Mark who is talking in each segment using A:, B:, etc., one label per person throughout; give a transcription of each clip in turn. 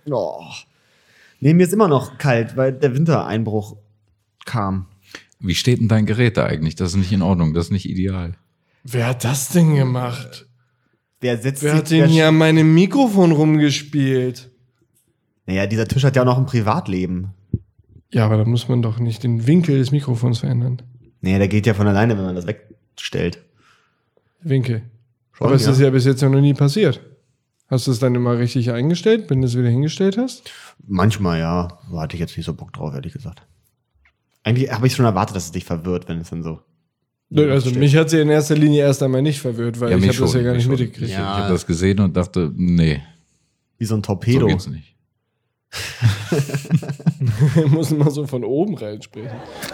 A: Oh. Nee, mir ist immer noch kalt, weil der Wintereinbruch kam.
B: Wie steht denn dein Gerät da eigentlich? Das ist nicht in Ordnung, das ist nicht ideal.
C: Wer hat das denn gemacht?
A: Wer
C: hat denn hier an meinem Mikrofon rumgespielt?
A: Naja, dieser Tisch hat ja auch noch ein Privatleben.
C: Ja, aber da muss man doch nicht den Winkel des Mikrofons verändern.
A: Nee, der geht ja von alleine, wenn man das wegstellt.
C: Winkel.
A: Schon,
C: aber es ist ja bis jetzt noch nie passiert. Hast du es dann immer richtig eingestellt, wenn du es wieder hingestellt hast?
A: Manchmal, ja. Da hatte ich jetzt nicht so Bock drauf, ehrlich gesagt. Eigentlich habe ich schon erwartet, dass es dich verwirrt, wenn es dann so...
C: Also mich hat sie in erster Linie erst einmal nicht verwirrt, weil ich habe das ja gar nicht mitgekriegt.
B: Ich habe das gesehen und dachte, nee.
A: Wie so ein Torpedo.
B: So geht's nicht.
C: Muss immer so von oben reinsprechen.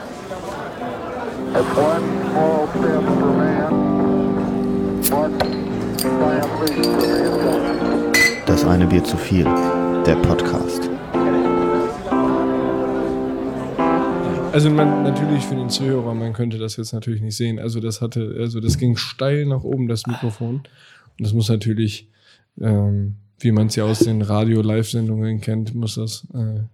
A: Das eine Bier zu viel. Der Podcast.
C: Also natürlich für den Zuhörer, man könnte das jetzt natürlich nicht sehen. Also das ging steil nach oben, das Mikrofon. Und das muss natürlich, wie man es ja aus den Radio-Live-Sendungen kennt, muss das.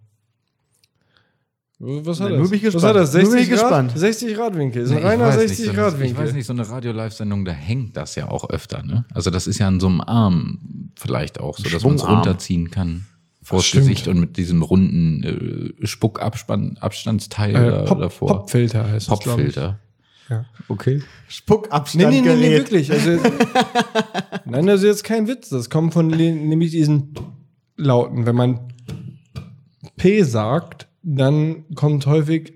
C: Was hat das?
A: Was hat das?
C: 60 Grad? 60 Grad Winkel. Ist ein reiner 60 Grad Winkel.
B: Ich weiß nicht, so eine Radio-Live-Sendung, da hängt das ja auch öfter, ne? Also das ist ja an so einem Arm vielleicht auch so, dass man es runterziehen kann. Vors Gesicht und mit diesem runden Spuckabstandsteil davor.
C: Popfilter heißt es,
B: Popfilter.
C: Ja.
B: Okay.
A: Spuckabstandgerät.
C: Nee, wirklich. Also, nein, das ist jetzt kein Witz. Das kommt von nämlich diesen Lauten. Wenn man P sagt, dann kommt häufig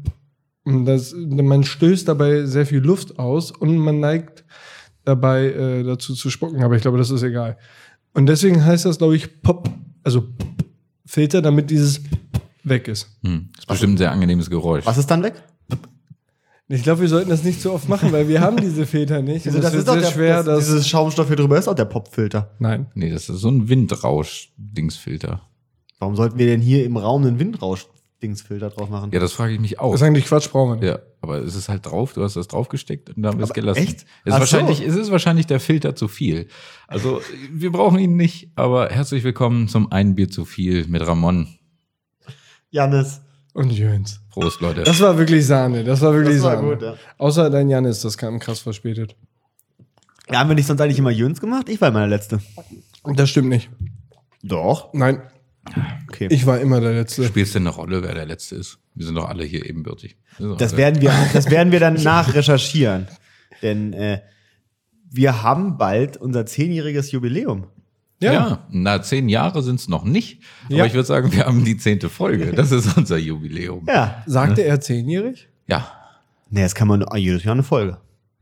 C: man stößt dabei sehr viel Luft aus und man neigt dabei dazu zu spucken. Aber ich glaube, das ist egal. Und deswegen heißt das, glaube ich, Filter, damit dieses weg ist.
B: Das ist bestimmt ein sehr angenehmes Geräusch.
A: Was ist dann weg?
C: Ich glaube, wir sollten das nicht so oft machen, weil wir haben diese Filter nicht.
A: Also das ist doch schwer, dieses Schaumstoff hier drüber ist auch der Popfilter.
C: Nein.
B: Nee, das ist so ein Windrausch-Dingsfilter.
A: Warum sollten wir denn hier im Raum einen Windrausch-Dingsfilter drauf machen?
B: Ja, das frage ich mich auch.
C: Das ist eigentlich Quatsch, brauchen wir nicht.
B: Ja, aber es ist halt drauf, du hast das draufgesteckt und dann haben wir es gelassen.
A: Echt?
B: Es ist wahrscheinlich der Filter zu viel. Also, wir brauchen ihn nicht, aber herzlich willkommen zum Ein Bier zu viel mit Ramon.
A: Jannis.
C: Und Jöns.
B: Prost, Leute.
C: Das war wirklich Sahne. Das war Sahne.
A: gut, ja.
C: Außer dein Jannis, das kam krass verspätet.
A: Ja, haben wir nicht sonst eigentlich immer Jöns gemacht? Ich war immer der Letzte.
C: Das stimmt nicht.
A: Doch.
C: Nein.
A: Okay.
C: Ich war immer der Letzte.
B: Spielt es denn eine Rolle, wer der Letzte ist? Wir sind doch alle hier ebenbürtig.
A: Das werden wir dann nachrecherchieren. Denn wir haben bald unser 10-jähriges Jubiläum.
B: Ja, 10 Jahre sind es noch nicht.
C: Ja.
B: Aber ich würde sagen, wir haben die 10. Folge. Das ist unser Jubiläum.
A: Ja.
C: Sagte er 10-jährig?
B: Ja.
A: Nee, jetzt kann man jedes Jahr eine Folge.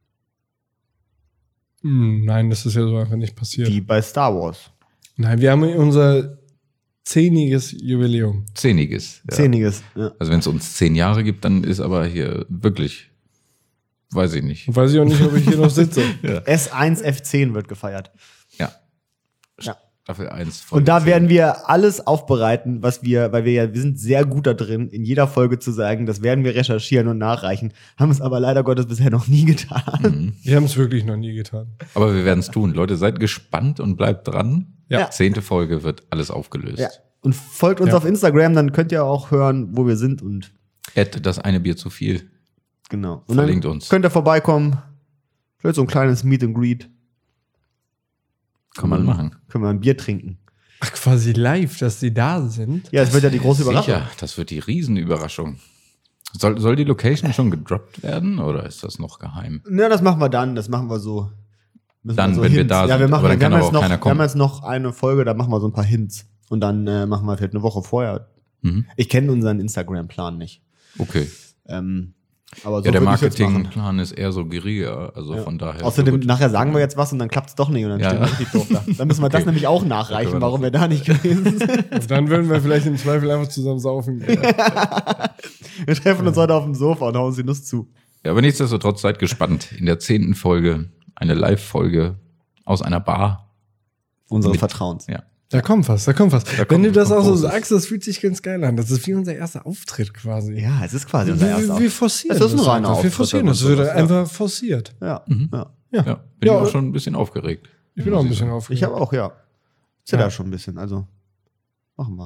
C: Nein, das ist ja so einfach nicht passiert.
A: Wie bei Star Wars.
C: Nein, wir haben unser 10-jähriges Jubiläum.
B: 10-iges. Ja.
A: 10-iges. Ja.
B: Also wenn es uns 10 Jahre gibt, dann ist aber hier wirklich, weiß ich nicht.
C: Weiß ich auch nicht, ob ich hier noch sitze.
A: S1 F10 wird gefeiert.
B: Ja.
A: Ja.
B: Staffel 1. Folge
A: Und da
B: 10.
A: werden wir alles aufbereiten, weil wir sind sehr gut da drin, in jeder Folge zu sagen, das werden wir recherchieren und nachreichen. Haben es aber leider Gottes bisher noch nie getan.
C: Wir haben es wirklich noch nie getan.
B: Aber wir werden es tun. Leute, seid gespannt und bleibt dran.
C: Ja.
B: 10. Folge wird alles aufgelöst.
A: Ja. Und folgt uns auf Instagram, dann könnt ihr auch hören, wo wir sind und
B: Das eine Bier zu viel.
A: genau. Und
B: Verlinkt
A: dann
B: uns.
A: könnt ihr vorbeikommen. Vielleicht so ein kleines Meet and Greet.
B: Kann man machen.
A: Können wir ein Bier trinken.
C: Ach, quasi live, dass sie da sind.
A: Ja, es wird ja die große Überraschung.
B: Sicher, das wird die Riesenüberraschung. Soll die Location schon gedroppt werden oder ist das noch geheim?
A: Ja, das machen wir dann. Das machen wir so. Müssen
B: Dann,
A: so
B: wenn wir
A: Hints.
B: da
A: Ja,
B: sind.
A: wir machen,
B: Aber dann kann
A: wir haben
B: aber
A: jetzt
B: auch
A: noch,
B: keiner
A: wir haben
B: kommen.
A: jetzt noch eine Folge, da machen wir so ein paar Hints. Und dann machen wir vielleicht eine Woche vorher.
B: Mhm.
A: Ich kenne unseren Instagram-Plan nicht.
B: Okay.
A: Aber so
B: Ja, der
A: würde ich's jetzt machen.
B: Marketingplan ist eher so geringer. Also
A: Ja.
B: von daher.
A: Außerdem,
B: gut.
A: nachher sagen wir jetzt was und dann klappt es doch nicht und dann
B: Ja.
A: stehen wir richtig doof da. Dann müssen wir das
B: Okay.
A: nämlich auch
B: Da
A: nachreichen,
B: können wir
A: warum wir da nicht gewesen sind.
C: Und dann würden wir vielleicht im Zweifel einfach zusammen saufen.
A: Wir treffen uns heute auf dem Sofa und hauen uns die Nuss zu.
B: Ja, aber nichtsdestotrotz seid gespannt. In der 10. Folge eine Live-Folge aus einer Bar.
A: Unseres
B: Mit-
A: Vertrauens.
B: Ja.
C: Da kommt was. Wenn
B: kommt
C: du das auch so
B: Großes.
C: sagst, das fühlt sich ganz geil an. Das ist wie unser erster Auftritt quasi.
A: Ja, es ist quasi unser erster.
C: Wir forcieren
A: Es ist ein
C: das
A: reiner
C: einfach. Wir
A: Auftritt,
C: forcieren
A: wenn man
C: das. Es wird
A: sowas-
C: einfach forciert.
A: Ja. Ja.
B: Ja, bin
C: Ja,
B: ich auch schon ein bisschen aufgeregt.
C: Ich bin auch ein bisschen aufgeregt.
A: Ich habe auch, ja. Ist ja
C: Ja.
A: da schon ein bisschen, also machen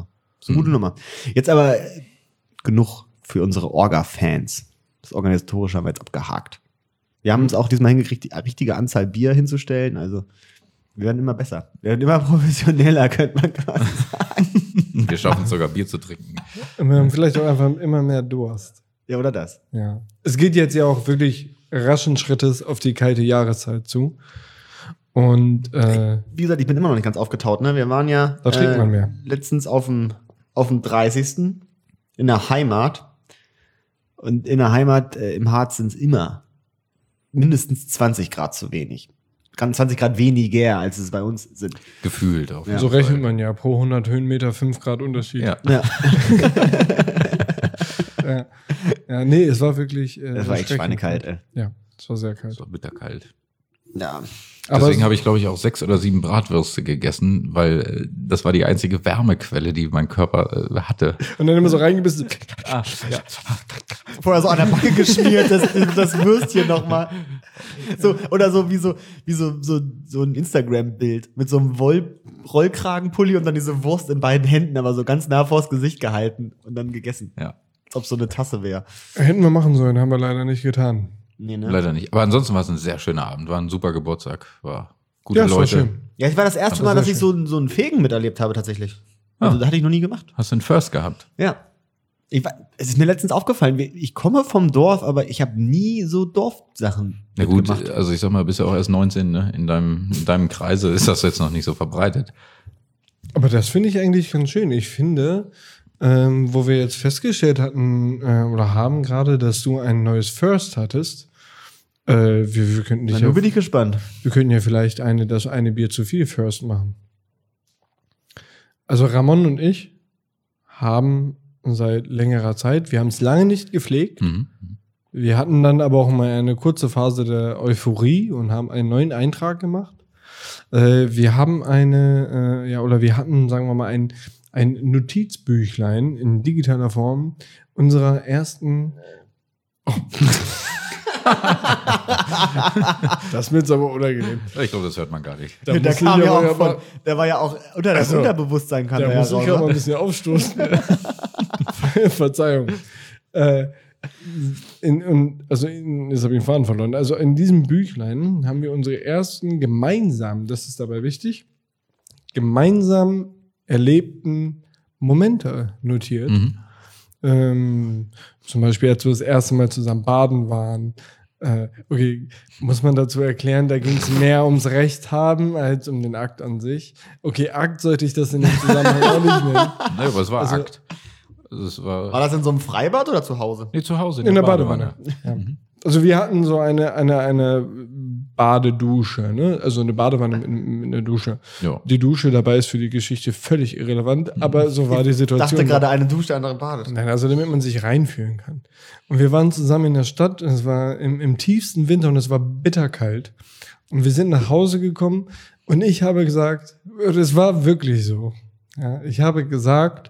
A: ist eine gute Nummer. Jetzt aber genug für unsere Orga-Fans. Das Organisatorische haben wir jetzt abgehakt. Wir haben es auch diesmal hingekriegt, die richtige Anzahl Bier hinzustellen. Also wir werden immer besser. Wir werden immer professioneller, könnte man quasi sagen.
B: Wir schaffen es sogar, Bier zu trinken.
C: Wir haben vielleicht auch einfach immer mehr Durst.
A: Ja, oder das?
C: Ja. Es geht jetzt ja auch wirklich raschen Schrittes auf die kalte Jahreszeit zu. Und
A: wie gesagt, ich bin immer noch nicht ganz aufgetaut. Ne? Wir waren ja
C: da trinkt man mehr.
A: Letztens auf dem 30. in der Heimat. Und in der Heimat im Harz sind es immer mindestens 20 Grad zu wenig. 20 Grad weniger, als es bei uns sind.
B: Gefühlt auch.
C: Ja. So rechnet man ja pro 100 Höhenmeter 5 Grad Unterschied.
B: Ja.
C: Ja, nee, es war wirklich
A: es war echt schweinekalt, ey.
C: Ja, es war sehr kalt.
B: Es war bitterkalt.
A: Ja.
B: Deswegen habe ich, glaube ich, auch 6 oder 7 Bratwürste gegessen, weil das war die einzige Wärmequelle, die mein Körper hatte.
C: Und dann immer so reingebissen.
B: Ja.
A: Vorher so an der Backe geschmiert, das Würstchen nochmal. So, oder so wie so ein Instagram-Bild mit so einem Rollkragenpulli und dann diese Wurst in beiden Händen, aber so ganz nah vors Gesicht gehalten und dann gegessen.
B: Ja.
A: Als ob so eine Tasse wäre.
C: Hätten wir machen sollen, haben wir leider nicht getan.
A: Nee, ne?
B: Leider nicht. Aber ansonsten war es ein sehr schöner Abend, war ein super Geburtstag, war gute
C: Ja, es war
B: Leute.
C: schön.
A: Ja, ich war das erste
C: Aber
A: Mal, dass
C: sehr
A: ich so einen Fegen miterlebt habe, tatsächlich. Also, das hatte ich noch nie gemacht.
B: Hast du einen First gehabt?
A: Ja. Es ist mir letztens aufgefallen, ich komme vom Dorf, aber ich habe nie so Dorfsachen
B: Na gut,
A: gemacht.
B: also ich sag mal, bist ja auch erst 19, ne? In deinem Kreise ist das jetzt noch nicht so verbreitet.
C: Aber das finde ich eigentlich ganz schön. Ich finde, wo wir jetzt festgestellt hatten oder haben gerade, dass du ein neues First hattest, wir könnten dich
A: Na, nur bin ich gespannt.
C: wir könnten ja vielleicht das eine Bier zu viel First machen. Also Ramon und ich haben seit längerer Zeit, wir haben es lange nicht gepflegt.
B: Mhm.
C: Wir hatten dann aber auch mal eine kurze Phase der Euphorie und haben einen neuen Eintrag gemacht. Wir haben wir hatten, sagen wir mal, ein Notizbüchlein in digitaler Form unserer ersten. Oh. Das wird aber unangenehm.
B: Ich glaube, das hört man gar nicht.
C: Da
A: Der
C: muss
A: kam
C: ich
A: ja
C: aber-
A: auch von, der war ja auch unter das
C: Also,
A: Unterbewusstsein kam
C: Da
A: der ja
C: muss ich
A: raus.
C: aber ein bisschen aufstoßen. Verzeihung. Jetzt habe ich den Faden verloren. Also in diesem Büchlein haben wir unsere ersten gemeinsamen, das ist dabei wichtig, gemeinsam erlebten Momente notiert.
B: Mhm.
C: Zum Beispiel, als wir das erste Mal zusammen baden waren. Okay, muss man dazu erklären, da ging es mehr ums Recht haben als um den Akt an sich. Okay, Akt sollte ich das in dem Zusammenhang auch nicht nennen.
B: Nee, aber es war
C: Also-
B: Akt. Also es war
A: War das in so einem Freibad oder zu Hause?
B: nee, zu Hause
C: In der Badewanne. Ja. Also wir hatten so eine Badedusche, ne? Also eine Badewanne mit einer Dusche.
B: Ja.
C: Die Dusche dabei ist für die Geschichte völlig irrelevant, aber so war die
A: Ich
C: Situation.
A: dachte gerade, eine Dusche, der andere badet.
C: Nein, also damit man sich reinfühlen kann. Und wir waren zusammen in der Stadt, und es war im tiefsten Winter und es war bitterkalt. Und wir sind nach Hause gekommen und ich habe gesagt, das war wirklich so. Ja, ich habe gesagt,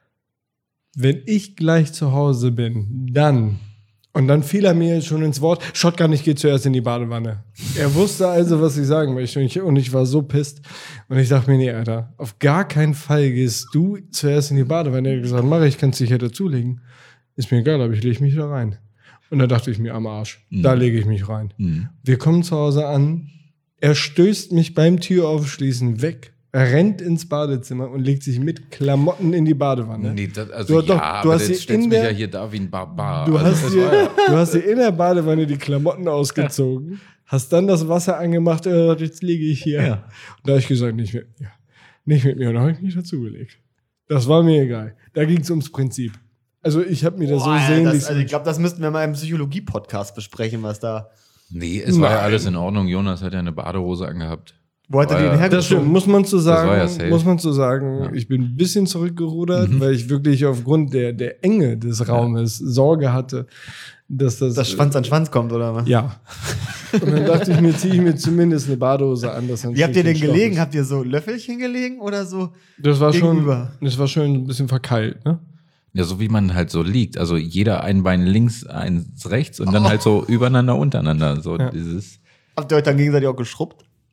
C: wenn ich gleich zu Hause bin, dann. Und dann fiel er mir schon ins Wort, Shotgun, ich gehe zuerst in die Badewanne. Er wusste also, was ich sagen möchte. Und ich war so pisst. Und ich dachte mir, nee, Alter, auf gar keinen Fall gehst du zuerst in die Badewanne. Er hat gesagt, mache ich, kannst dich hier dazulegen. Ist mir egal, aber ich lege mich da rein. Und da dachte ich mir, am Arsch, da lege ich mich rein.
B: Mhm.
C: Wir kommen zu Hause an. Er stößt mich beim Türaufschließen weg. Er rennt ins Badezimmer und legt sich mit Klamotten in die Badewanne.
B: Nee, also
C: Du- doch,
B: ja,
C: du
B: aber
C: hast
B: jetzt
C: sie
B: stellst
C: in
B: du mich
C: der-
B: ja hier da wie ein Barbar.
C: Du
B: Also
C: hast,
B: das
C: dir,
B: war ja-
C: du hast dir in der Badewanne die Klamotten ausgezogen, hast dann das Wasser angemacht, jetzt liege ich hier.
B: Ja.
C: Und da habe ich gesagt, nicht mit mir. Und da habe ich mich dazugelegt. Das war mir egal. Da ging es ums Prinzip. Also ich habe mir das so sehnlich...
A: Also ich glaube, das müssten wir mal im Psychologie-Podcast besprechen, was da.
B: Nee, es war ja
C: Nein.
B: alles in Ordnung. Jonas hat ja eine Badehose angehabt.
A: Wo hat er
B: War
A: die
B: ja-
A: denn
C: Das stimmt,
A: hergezogen?
C: muss man zu sagen,
B: war ja safe.
C: Ja. Ich bin ein bisschen zurückgerudert, weil ich wirklich aufgrund der Enge des Raumes Sorge hatte, dass das...
A: Schwanz an Schwanz kommt, oder was?
C: Ja. Und dann dachte ich mir, ziehe ich mir zumindest eine Badehose an. Dass
A: Wie habt ihr denn gelegen? Habt ihr so Löffelchen gelegen oder so?
C: Das war
A: gegenüber?
C: schon ein bisschen verkeilt, ne?
B: Ja, so wie man halt so liegt. Also jeder ein Bein links, eins rechts und dann halt so übereinander, untereinander. So
C: Ja.
B: dieses.
A: Habt ihr euch dann gegenseitig auch geschrubbt?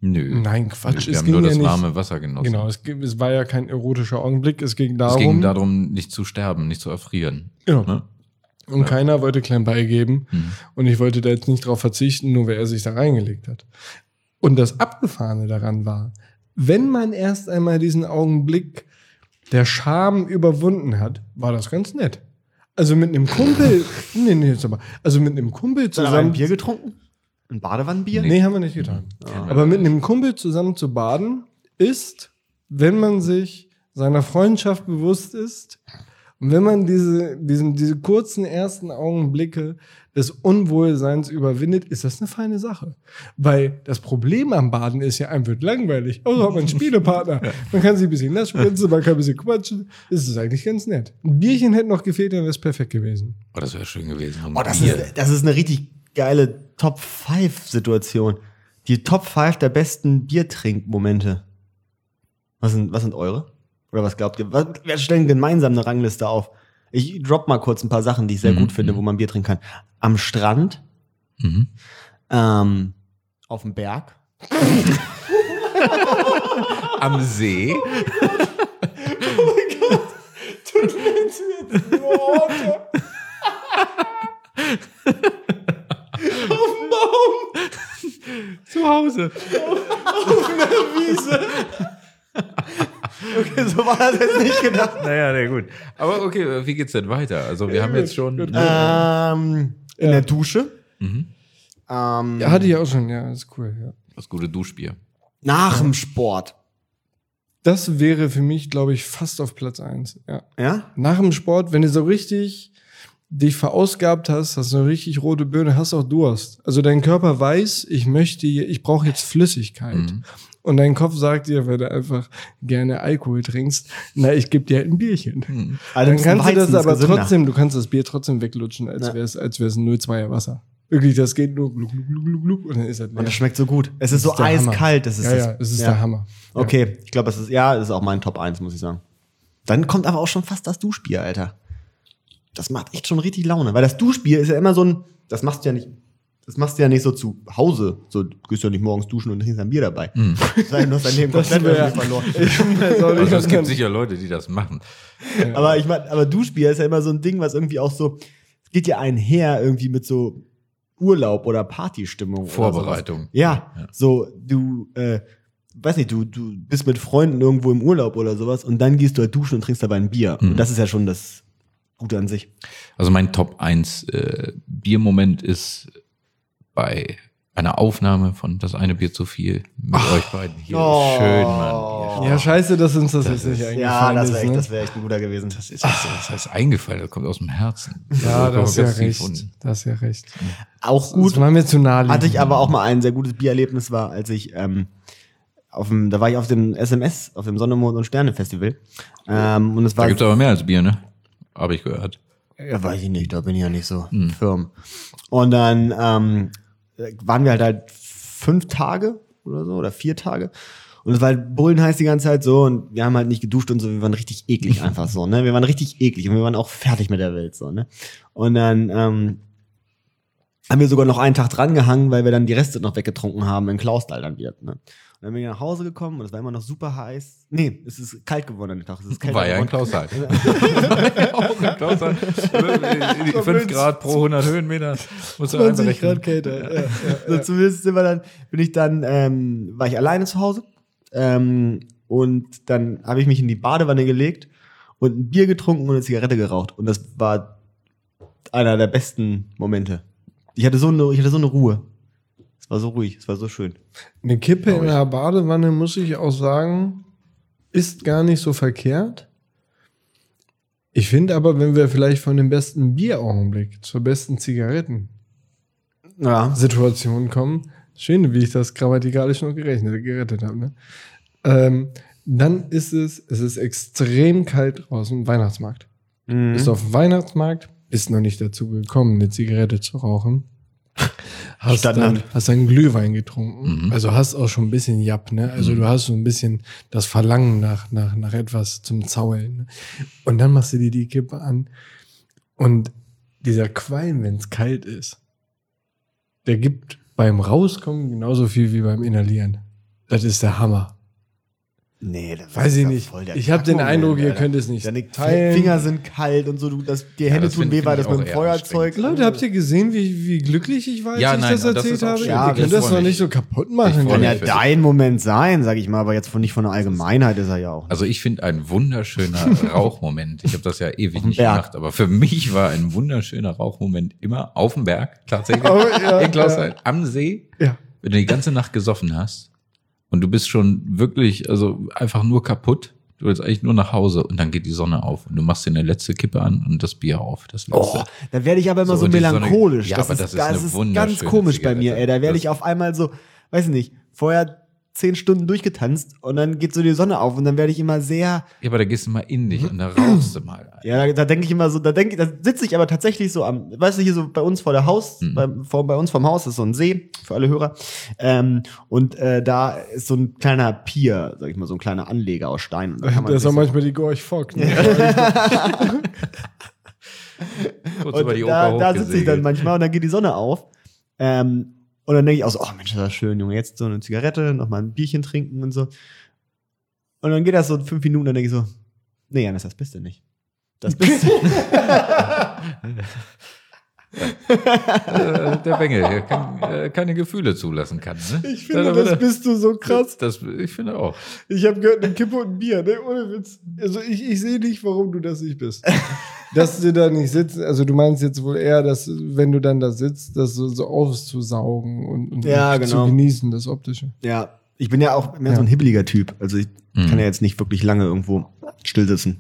B: Nö.
C: Nein, Quatsch.
B: Wir haben nur das warme Wasser genossen.
C: Genau, es war ja kein erotischer Augenblick. Es ging
B: darum, nicht zu sterben, nicht zu erfrieren.
C: Genau.
B: Ne?
C: Und keiner wollte klein beigeben. Und ich wollte da jetzt nicht drauf verzichten, nur weil er sich da reingelegt hat. Und das Abgefahrene daran war, wenn man erst einmal diesen Augenblick der Scham überwunden hat, war das ganz nett. Also mit einem Kumpel, also mit einem Kumpel
A: zusammen. Haben wir ein Bier getrunken? Ein Badewannenbier?
C: Nee, haben wir nicht getan. Aber mit einem Kumpel zusammen zu baden ist, wenn man sich seiner Freundschaft bewusst ist und wenn man diese kurzen ersten Augenblicke des Unwohlseins überwindet, ist das eine feine Sache. Weil das Problem am Baden ist ja, einem wird langweilig. Also hat man einen Spielepartner. Man kann sich ein bisschen nass spritzen, man kann ein bisschen quatschen. Das ist eigentlich ganz nett. Ein Bierchen hätte noch gefehlt, dann wäre es perfekt gewesen.
B: Oh, das wäre schön gewesen.
A: Das ist eine richtig geile Top-5-Situation. Die Top 5 der besten Biertrinkmomente. Was sind eure? Oder was glaubt ihr? Wir stellen gemeinsam eine Rangliste auf. Ich drop mal kurz ein paar Sachen, die ich sehr gut finde, wo man Bier trinken kann. Am Strand. Auf dem Berg.
B: Am See.
C: Oh mein Gott. Du nennst jetzt Worte. Auf dem Baum.
B: Zu Hause.
C: Auf einer Wiese.
A: Okay, so war das jetzt nicht gedacht.
B: Naja, gut. Aber okay, wie geht's denn weiter? Also wir haben jetzt schon...
A: in der Dusche.
C: Ja, hatte ich auch schon, ja, ist cool. Ja.
B: Das gute Duschbier.
A: Nach dem Sport.
C: Das wäre für mich, glaube ich, fast auf Platz 1.
A: Ja?
C: Nach dem Sport, wenn du so richtig dich verausgabt hast du eine richtig rote Birne, hast auch Durst. Also dein Körper weiß, ich brauche jetzt Flüssigkeit. Und dein Kopf sagt dir, weil du einfach gerne Alkohol trinkst, ich gebe dir halt ein Bierchen. Dann kannst du das aber trotzdem, du kannst das Bier trotzdem weglutschen, als wäre es ein 0,2er Wasser. Wirklich, das geht nur gluck, gluck, gluck, gluck, gluck, und dann ist das leer.
A: Und das schmeckt so gut. Es ist so eiskalt. Das ist
C: es ist der Hammer.
A: Okay, ich glaube, das ist auch mein Top 1, muss ich sagen. Dann kommt aber auch schon fast das Duschbier, Alter. Das macht echt schon richtig Laune. Weil das Duschbier ist ja immer so ein, das machst du ja nicht so zu Hause. So, du gehst ja nicht morgens duschen und trinkst ein Bier dabei. Du hast dein Leben komplett verloren.
B: Also es gibt sicher Leute, die das machen.
A: Ja. Aber Duschbier ist ja immer so ein Ding, was irgendwie auch so, es geht ja einher irgendwie mit so Urlaub oder Partystimmung.
B: Vorbereitung.
A: Ja, so, du bist mit Freunden irgendwo im Urlaub oder sowas und dann gehst du halt duschen und trinkst dabei ein Bier. Und das ist ja schon das Gute an sich. Also
B: mein Top 1 Biermoment ist bei einer Aufnahme von Das eine Bier zu viel mit euch beiden hier. Schön, Mann.
C: Ja, scheiße, dass uns das jetzt nicht eingefallen ist.
A: Ja, das wäre echt ein guter gewesen.
B: Das heißt eingefallen, das kommt aus dem Herzen.
C: Ja, das ist ja recht.
A: Auch gut.
C: Das war mir zu naheliegend.
A: Hatte ich aber auch mal ein sehr gutes Biererlebnis, war, als ich da war ich auf dem SMS, auf dem Sonne, Mond und Sterne Festival. Und es war,
B: da gibt's aber mehr als Bier, ne? Habe ich gehört.
A: Ja, weiß ich nicht, da bin ich ja nicht so firm. Und dann waren wir halt 5 Tage oder so, oder 4 Tage. Und es war halt bullenheiß die ganze Zeit so und wir haben halt nicht geduscht und so, wir waren richtig eklig einfach so, ne? Wir waren richtig eklig und wir waren auch fertig mit der Welt so, ne? Und dann haben wir sogar noch einen Tag dran gehangen, weil wir dann die Reste noch weggetrunken haben in Klausthal dann wieder, ne? Und dann bin ich nach Hause gekommen und es war immer noch super heiß. Nee, es ist kalt geworden an dem Tag. Es ist kalt
B: war ja in Klausthal. Auch in Klausthal. 5 Grad pro 100 Höhenmeter.
C: 20 Grad kälter. Ja.
A: So, zumindest war ich alleine zu Hause. Und dann habe ich mich in die Badewanne gelegt und ein Bier getrunken und eine Zigarette geraucht. Und das war einer der besten Momente. Ich hatte so eine Ruhe. Es war so ruhig, es war so schön.
C: Eine Kippe in der Badewanne, muss ich auch sagen, ist gar nicht so verkehrt. Ich finde aber, wenn wir vielleicht von dem besten Bieraugenblick zur besten Zigaretten-Situation kommen, schön, wie ich das grammatikalisch noch gerettet habe, ne? Dann ist es ist extrem kalt draußen, Weihnachtsmarkt. Bist auf dem Weihnachtsmarkt, ist noch nicht dazu gekommen, eine Zigarette zu rauchen. Hast dann Glühwein getrunken. Also hast auch schon ein bisschen Japp, ne? Also du hast so ein bisschen das Verlangen nach etwas zum Zaulen. Ne? Und dann machst du dir die Kippe an und dieser Qualm, wenn es kalt ist, der gibt beim Rauskommen genauso viel wie beim Inhalieren. Das ist der Hammer.
A: Nee, das
C: Weiß ich
A: ja
C: nicht.
A: voll der
C: Ich habe den
A: Kackmoment,
C: Eindruck, ihr
A: Alter.
C: könnt es nicht
A: Deine
C: teilen.
A: Finger sind kalt und so, die Hände
B: das
A: tun weh,
B: find
A: weil
B: ich
A: das mit
B: auch
A: dem
B: eher
A: Feuerzeug.
C: Leute, habt ihr gesehen, wie glücklich ich war, als
B: Ja,
C: ich
B: nein,
C: das
B: das
C: erzählt
B: ist auch
C: habe?
B: schön.
A: Ja,
C: Ihr könnt
B: das
C: das
B: freu
C: doch
B: mich.
C: nicht so kaputt
B: Ich
C: machen.
B: freu
A: Kann
B: mich.
A: ja
B: für
A: dein Moment sein, sag ich mal, aber jetzt nicht von der Allgemeinheit ist er ja auch.
B: Also ich finde ein wunderschöner Rauchmoment. Ich habe das ja ewig nicht
A: Berg.
B: gemacht, aber für mich war ein wunderschöner Rauchmoment immer auf dem Berg, tatsächlich.
C: Oh, ja,
B: in Klausthal, am See,
C: Ja.
B: wenn du die ganze Nacht gesoffen hast und du bist schon wirklich, also einfach nur kaputt. Du willst eigentlich nur nach Hause und dann geht die Sonne auf und du machst dir eine letzte Kippe an und das Bier auf. Das letzte.
A: Oh, da werde ich aber immer so
B: und die
A: melancholisch.
B: Sonne, ja, aber das ist eine
A: ganz
B: wunderschöne
A: komisch bei mir,
B: Zigarette.
A: ey. Da werde
B: Das-
A: ich auf einmal so, weiß nicht, vorher 10 Stunden durchgetanzt und dann geht so die Sonne auf und dann werde ich immer sehr,
B: Ja, aber da gehst du mal in dich und da rauchst du mal.
A: ja, da denke ich immer so, da sitze ich aber tatsächlich so am, weißt du, hier so bei uns vor der Haus, bei uns vom Haus ist so ein See, für alle Hörer, und da ist so ein kleiner Pier, sag ich mal, so ein kleiner Anleger aus Stein. Und da kann man
C: Das ist
A: sich
C: auch
A: so-
C: manchmal die Gorch Fock. Ne?
B: Kurz über die
A: Und
B: Oper
A: da sitze ich dann
B: hochgesegelt.
A: manchmal und dann geht die Sonne auf. Und dann denke ich auch so, oh Mensch, das ist schön, Junge, jetzt so eine Zigarette, noch mal ein Bierchen trinken und so. Und dann geht das so 5 Minuten, dann denke ich so, nee, Janis, das bist du nicht. Das bist du.
B: Der Bengel, der keine Gefühle zulassen kann. Ne?
C: Ich finde, das bist du so krass.
B: Ich finde auch.
C: Ich habe gehört, eine Kippe und ein Bier, ne? Ohne Witz. Also ich sehe nicht, warum du das nicht bist. Dass du da nicht sitzt, also du meinst jetzt wohl eher, dass, wenn du dann da sitzt, das so auszusaugen und
A: Ja,
C: zu
A: genau.
C: genießen, das Optische.
A: Ja, ich bin ja auch mehr so ein hibbeliger Typ. Also ich kann ja jetzt nicht wirklich lange irgendwo still sitzen.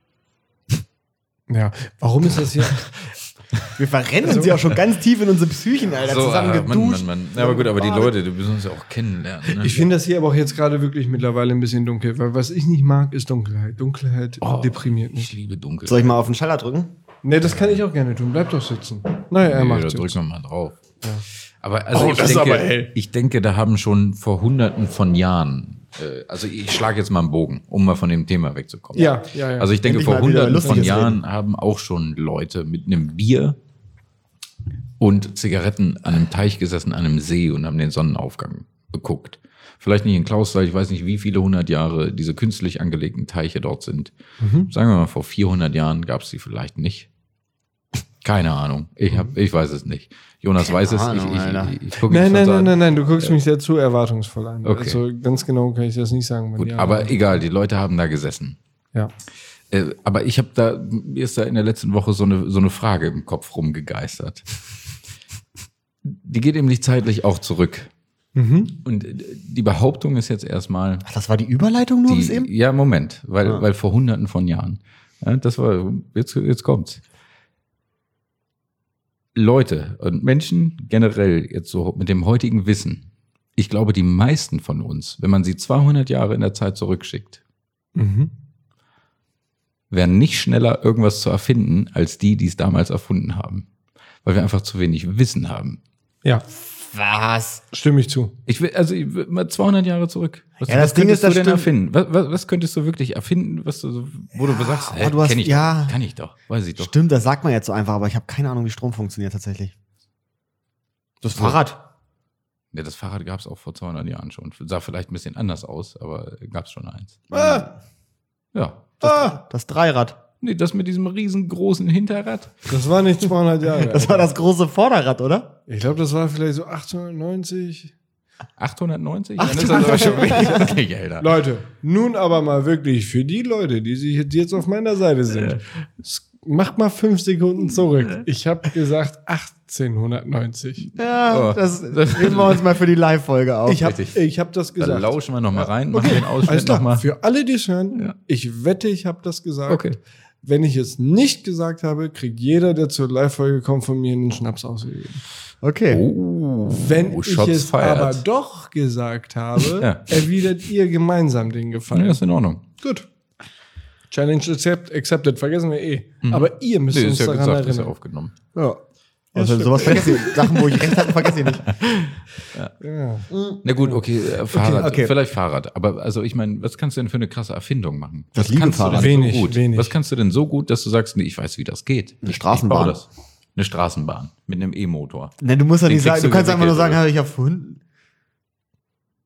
C: Ja, warum ist das hier?
A: Wir verrennen uns ja auch schon ganz tief in unsere Psychen, Alter, zusammen geduscht.
B: Mann. Ja, aber gut, aber die Leute, du müssen uns ja auch kennenlernen. Ne?
C: Ich finde das hier aber auch jetzt gerade wirklich mittlerweile ein bisschen dunkel, weil was ich nicht mag, ist Dunkelheit. Dunkelheit deprimiert
B: Ich
C: mich.
B: liebe dunkel.
A: Soll ich mal auf den Schalter drücken?
C: Ne, das kann ich auch gerne tun. Bleib doch sitzen. Naja, er
B: Nee,
C: macht
B: da
C: jetzt.
B: drücken wir mal drauf. Aber also
C: das ist aber hell.
B: ich denke, da haben schon vor Hunderten von Jahren, also ich schlage jetzt mal einen Bogen, um mal von dem Thema wegzukommen.
C: Ja.
B: Also ich denke,
A: Endlich
B: vor
A: mal wieder
B: Hunderten von
A: lustiges
B: Jahren haben auch schon Leute mit einem Bier und Zigaretten an einem Teich gesessen, an einem See und haben den Sonnenaufgang geguckt. Vielleicht nicht in Clausthal, ich weiß nicht, wie viele 100 Jahre diese künstlich angelegten Teiche dort sind. Sagen wir mal, vor 400 Jahren gab es die vielleicht nicht. Keine Ahnung. Ich weiß es nicht. Jonas weiß es.
A: Ahnung, Alter.
B: Ich gucke ihn
C: Nein, du guckst mich sehr zu erwartungsvoll an.
B: Okay.
C: Also ganz genau kann ich das nicht sagen. wenn
B: Gut,
C: die
B: aber
C: anderen-
B: egal, die Leute haben da gesessen.
C: Ja.
B: Aber ich habe da, mir ist da in der letzten Woche so eine Frage im Kopf rumgegeistert. Die geht nämlich zeitlich auch zurück. Und die Behauptung ist jetzt erstmal,
A: Ach, das war die Überleitung nur bis eben?
B: ja, Moment, weil vor Hunderten von Jahren, ja, das war, jetzt kommt's. Leute und Menschen generell jetzt so mit dem heutigen Wissen, ich glaube, die meisten von uns, wenn man sie 200 Jahre in der Zeit zurückschickt, wären nicht schneller irgendwas zu erfinden, als die es damals erfunden haben. Weil wir einfach zu wenig Wissen haben.
C: Ja,
A: Was?
C: stimme ich zu.
B: Ich will mal 200 Jahre zurück. Was,
A: Ja, das
B: was
A: Ding
B: könntest
A: ist, das
B: du denn
A: stimmt.
B: erfinden? Was könntest du wirklich erfinden, was du so, wo du sagst,
A: aber du hast-
B: kenn ich
A: ja.
B: doch, kann ich doch, weiß ich doch.
A: Stimmt, das sagt man jetzt so einfach, aber ich habe keine Ahnung, wie Strom funktioniert tatsächlich. Das Fahrrad.
B: Ja, das Fahrrad gab es auch vor 200 Jahren schon. Sah vielleicht ein bisschen anders aus, aber gab es schon eins. Ja.
A: Das Dreirad.
B: Nee, das mit diesem riesengroßen Hinterrad.
C: Das war nicht 200 Jahre.
A: Das war das große Vorderrad, oder?
C: Ich glaube, das war vielleicht so 1890.
B: 890? Dann ist das aber schon wirklich älter.
C: Leute, nun aber mal wirklich für die Leute, die sich jetzt auf meiner Seite sind. Macht mal 5 Sekunden zurück. Ich habe gesagt 1890.
A: Ja,
B: Oh.
A: das heben wir uns mal für die Live-Folge auf.
C: Ich habe
B: Richtig.
C: das
B: Da
C: gesagt.
B: lauschen wir nochmal rein, machen den
C: Alles
B: Ausschnitt
C: klar.
B: nochmal.
C: Für alle, die es hören,
B: Ja.
C: ich wette, ich habe das gesagt.
B: Okay.
C: Wenn ich es nicht gesagt habe, kriegt jeder, der zur Live-Folge kommt, von mir einen Schnaps ausgegeben.
A: Okay.
B: Oh,
C: Wenn
B: Shots
C: ich es
B: fired.
C: aber doch gesagt habe,
B: Ja.
C: erwidert ihr gemeinsam den Gefallen.
B: Ja, ist in Ordnung.
C: Gut. Challenge accepted. Vergessen wir eh. Aber ihr müsst
B: Nee,
C: uns
B: ist ja
C: daran
B: gesagt, ist ja
C: erinnern.
B: aufgenommen.
C: Ja.
A: Also sowas vergesse ich. Sachen, wo ich recht hatte, vergesse ich nicht.
C: Ja.
B: Na gut, okay, Fahrrad,
A: okay.
B: vielleicht Fahrrad. Aber also ich meine, was kannst du denn für eine krasse Erfindung machen?
A: Das
B: Was kannst du
A: Liegefahrrad.
B: denn
C: Wenig,
B: so gut?
C: wenig.
B: Was kannst du denn so gut, dass du sagst, nee, ich weiß, wie das geht?
A: Eine Straßenbahn.
B: Ich baue das. Eine Straßenbahn mit einem E-Motor.
A: Ne, du musst ja
B: Den
A: nicht sagen,
B: kriegst
A: du
B: du
A: kannst einfach nur
B: gewickelt,
A: sagen,
B: oder?
A: habe ich erfunden.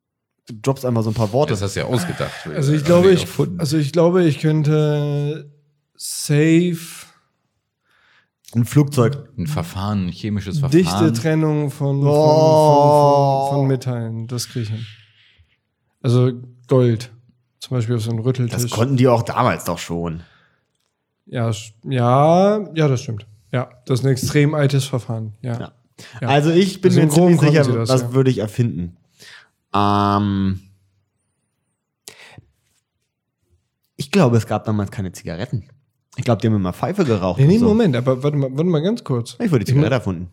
A: Du droppst einfach so ein paar Worte.
B: Das hast du ja ausgedacht.
C: Also ich glaube, ich könnte safe
A: Ein Flugzeug.
B: ein Verfahren, ein chemisches
C: dichte
B: Verfahren.
C: Trennung von Metallen. Das kriege ich hin. Also Gold. Zum Beispiel auf so einem Rütteltisch.
A: Das konnten die auch damals doch schon.
C: Ja, das stimmt. Ja, das ist ein extrem altes Verfahren. Ja. Ja.
A: Also ich bin
C: Also im
A: mir ziemlich
C: Groben
A: sicher,
C: konnten sie das,
A: was
C: ja.
A: würde ich erfinden. Ich glaube, es gab damals keine Zigaretten. Ich glaube, die haben immer Pfeife geraucht.
C: Nee,
A: und so.
C: Moment, aber warte mal ganz kurz.
A: Ich würde die Zigarette erfunden.